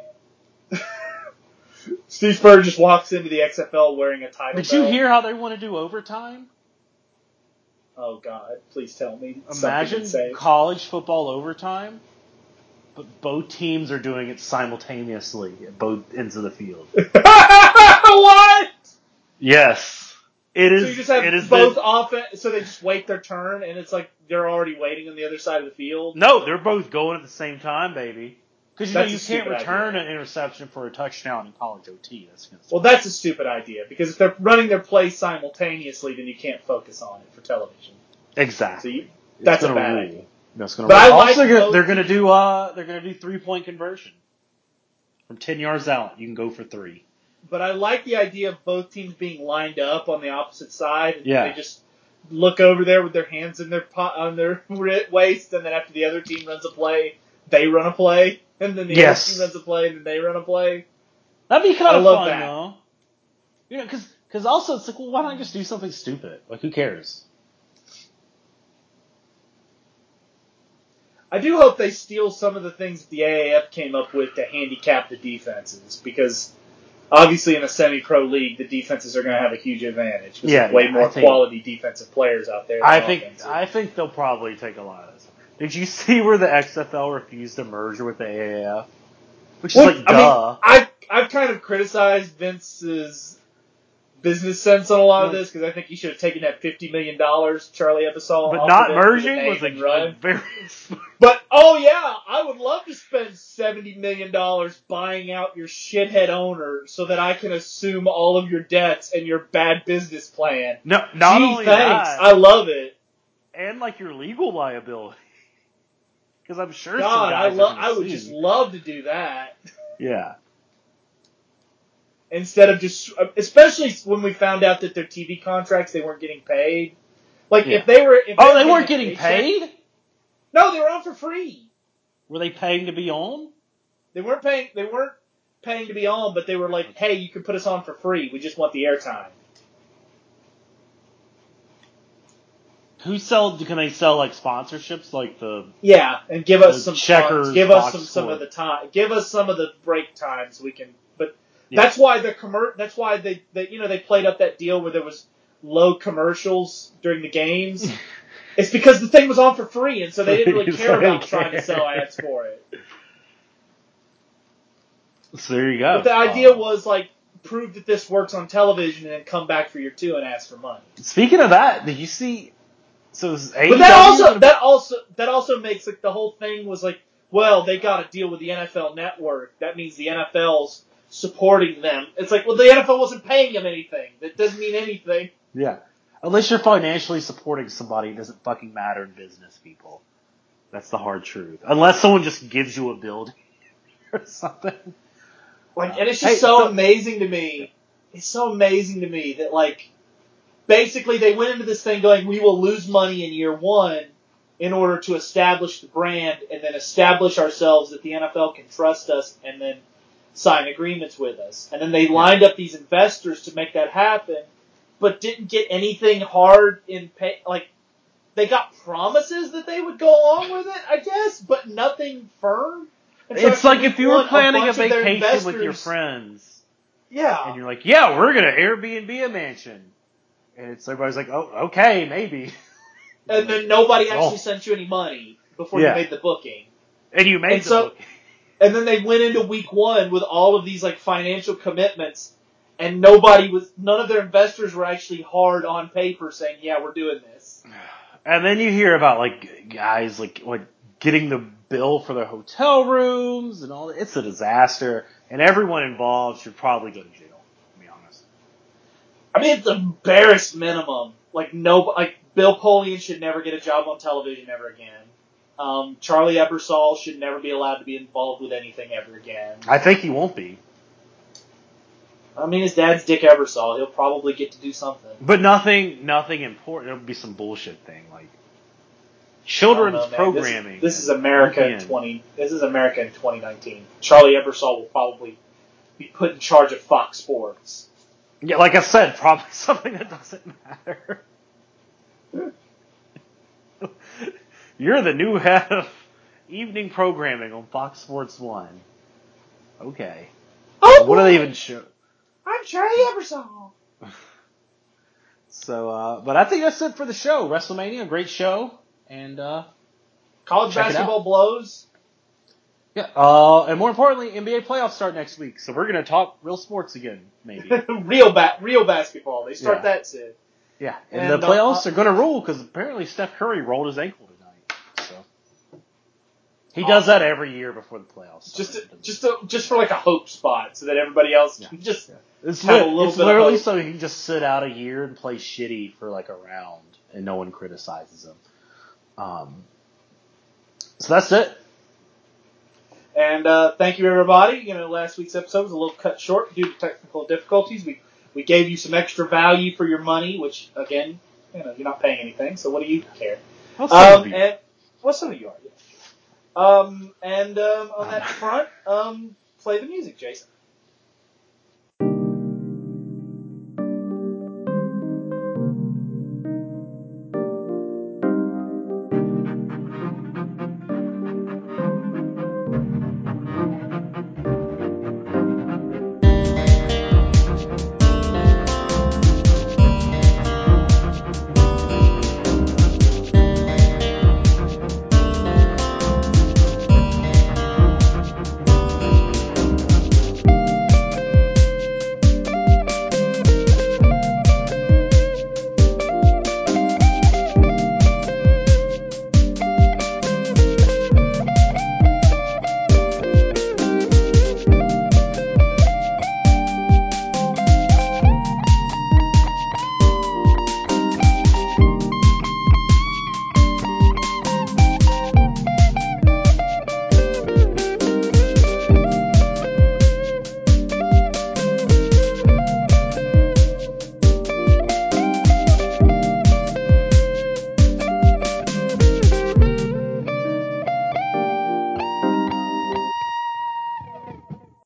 Steve Spurrier just walks into the X F L wearing a title Did you belt. hear how they want to do overtime? Oh God! Please tell me. something Imagine insane. college football overtime. but both teams are doing it simultaneously at both ends of the field. What? Yes, it is. So you just have it is both the, offense, so they just wait their turn, and it's like they're already waiting on the other side of the field. No, they're both going at the same time, baby. Because you know That's you a can't stupid return idea. an interception for a touchdown in college O T. That's gonna Well, that's a stupid idea because if they're running their plays simultaneously, then you can't focus on it for television. exactly. So you, It's that's a gonna bad rule. idea. No, it's gonna But rule. I like Also, they're, both they're gonna teams. do uh they're gonna do three point conversion from ten yards out. You can go for three. But I like the idea of both teams being lined up on the opposite side, and Yeah. they just look over there with their hands in their pot, on their waist, and then after the other team runs a play, they run a play, and then the Yes. other team runs a play, and then they run a play. That'd be kind I of love fun that. though. You know, because because also it's like, well, why not just do something stupid? Like, who cares? I do hope they steal some of the things the A A F came up with to handicap the defenses, because obviously in a semi-pro league, the defenses are going to have a huge advantage. Because Yeah, there's way yeah, more I think- quality defensive players out there than I think offensive. I think they'll probably take a lot of this. Did you see where the X F L refused to merge with the A A F? Which is Well, like, I duh. mean, I, I've kind of criticized Vince's business sense on a lot of this, because I think he should have taken that fifty million dollars Charlie Episode but off not of it for the merging name was a, and run. a very smart. But, oh yeah, I would love to spend seventy million dollars buying out your shithead owner so that I can assume all of your debts and your bad business plan. No, not Gee, only thanks. that, I love it. and like your legal liability. Because I'm sure some God, I, guys lo- are gonna I would sue. just love to do that. Yeah. Instead of just, especially when we found out that their T V contracts, they weren't getting paid. Like, Yeah. if they were... If Oh, were they weren't a getting paycheck- paid? No, they were on for free. Were they paying to be on? They weren't paying. They weren't paying to be on, but they were like, "Hey, you can put us on for free. We just want the airtime." Who sell? Can they sell like sponsorships, like the? Yeah, and give us The some Checkers times. Give us box some some score. of the time. Give us some of the break times we can. But Yeah. that's why the commer- That's why they, they you know they played up that deal where there was low commercials during the games. It's because the thing was on for free, and so they didn't really So care they about trying to sell care. ads for it. So there you go. But the idea Uh, was like prove that this works on television, and then come back for your two and ask for money. Speaking of that, did you see? So is A E W But that also gonna- that also that also makes like the whole thing was like, well, they got to deal with the N F L Network. That means the N F L's supporting them. It's like, well, the N F L wasn't paying them anything. That doesn't mean anything. Yeah. Unless you're financially supporting somebody, it doesn't fucking matter in business, people. That's the hard truth. Unless someone just gives you a building or something. Like, and it's just Hey, so so- amazing to me. It's so amazing to me that like, basically they went into this thing going, we will lose money in year one in order to establish the brand and then establish ourselves that the N F L can trust us and then sign agreements with us. And then they lined up these investors to make that happen, but didn't get anything hard in pay. Like, they got promises that they would go along with it, I guess, but nothing firm. And so It's after like week if you were one, planning a bunch of their vacation with your investors- friends, Yeah. and you're like, yeah, we're gonna Airbnb a mansion. And it's everybody's like, oh, okay, maybe. And then nobody actually Oh. sent you any money before Yeah. you made the booking. And you made And the so- book. And then they went into week one with all of these like financial commitments, and nobody was, none of their investors were actually hard on paper saying, yeah, we're doing this. And then you hear about like guys like like getting the bill for their hotel rooms and all that. It's a disaster, and everyone involved should probably go to jail. To be honest. I mean, it's the barest minimum. Like no, like Bill Polian should never get a job on television ever again. Um, Charlie Ebersol should never be allowed to be involved with anything ever again. I think he won't be, I mean, his dad's Dick Ebersol. He'll probably get to do something. but nothing nothing important. It'll be some bullshit thing like children's I don't know, man. programming. This, this is and America in weekend. twenty. This is America in twenty nineteen. Charlie Ebersol will probably be put in charge of Fox Sports. Yeah, like I said, probably something that doesn't matter. You're the new head of evening programming on Fox Sports One. Okay. Oh, What do they boy! even show? I'm Charlie Ebersol. So, uh, but I think that's it for the show. WrestleMania, great show, and uh, College Check it basketball blows. Yeah, uh, and more importantly, N B A playoffs start next week, so we're gonna talk real sports again, maybe. real ba- real basketball. They start Yeah. that soon. Yeah, and, And, the playoffs uh, are gonna rule because apparently Steph Curry rolled his ankle tonight. So he uh, does that every year before the playoffs. Just, So to, just, to, just for like a hope spot, so that everybody else can yeah. just Yeah. It's, have lit. a little It's bit literally of hope. so he can just sit out a year and play shitty for like a round, and no one criticizes him. Um, so that's it. And uh, thank you, everybody. You know, last week's episode was a little cut short due to technical difficulties. We we gave you some extra value for your money, which again, you know, you're not paying anything, so what do you care? Well, Um, and well, some of you are. Yeah. Um, and um, on that front, um, play the music, Jason.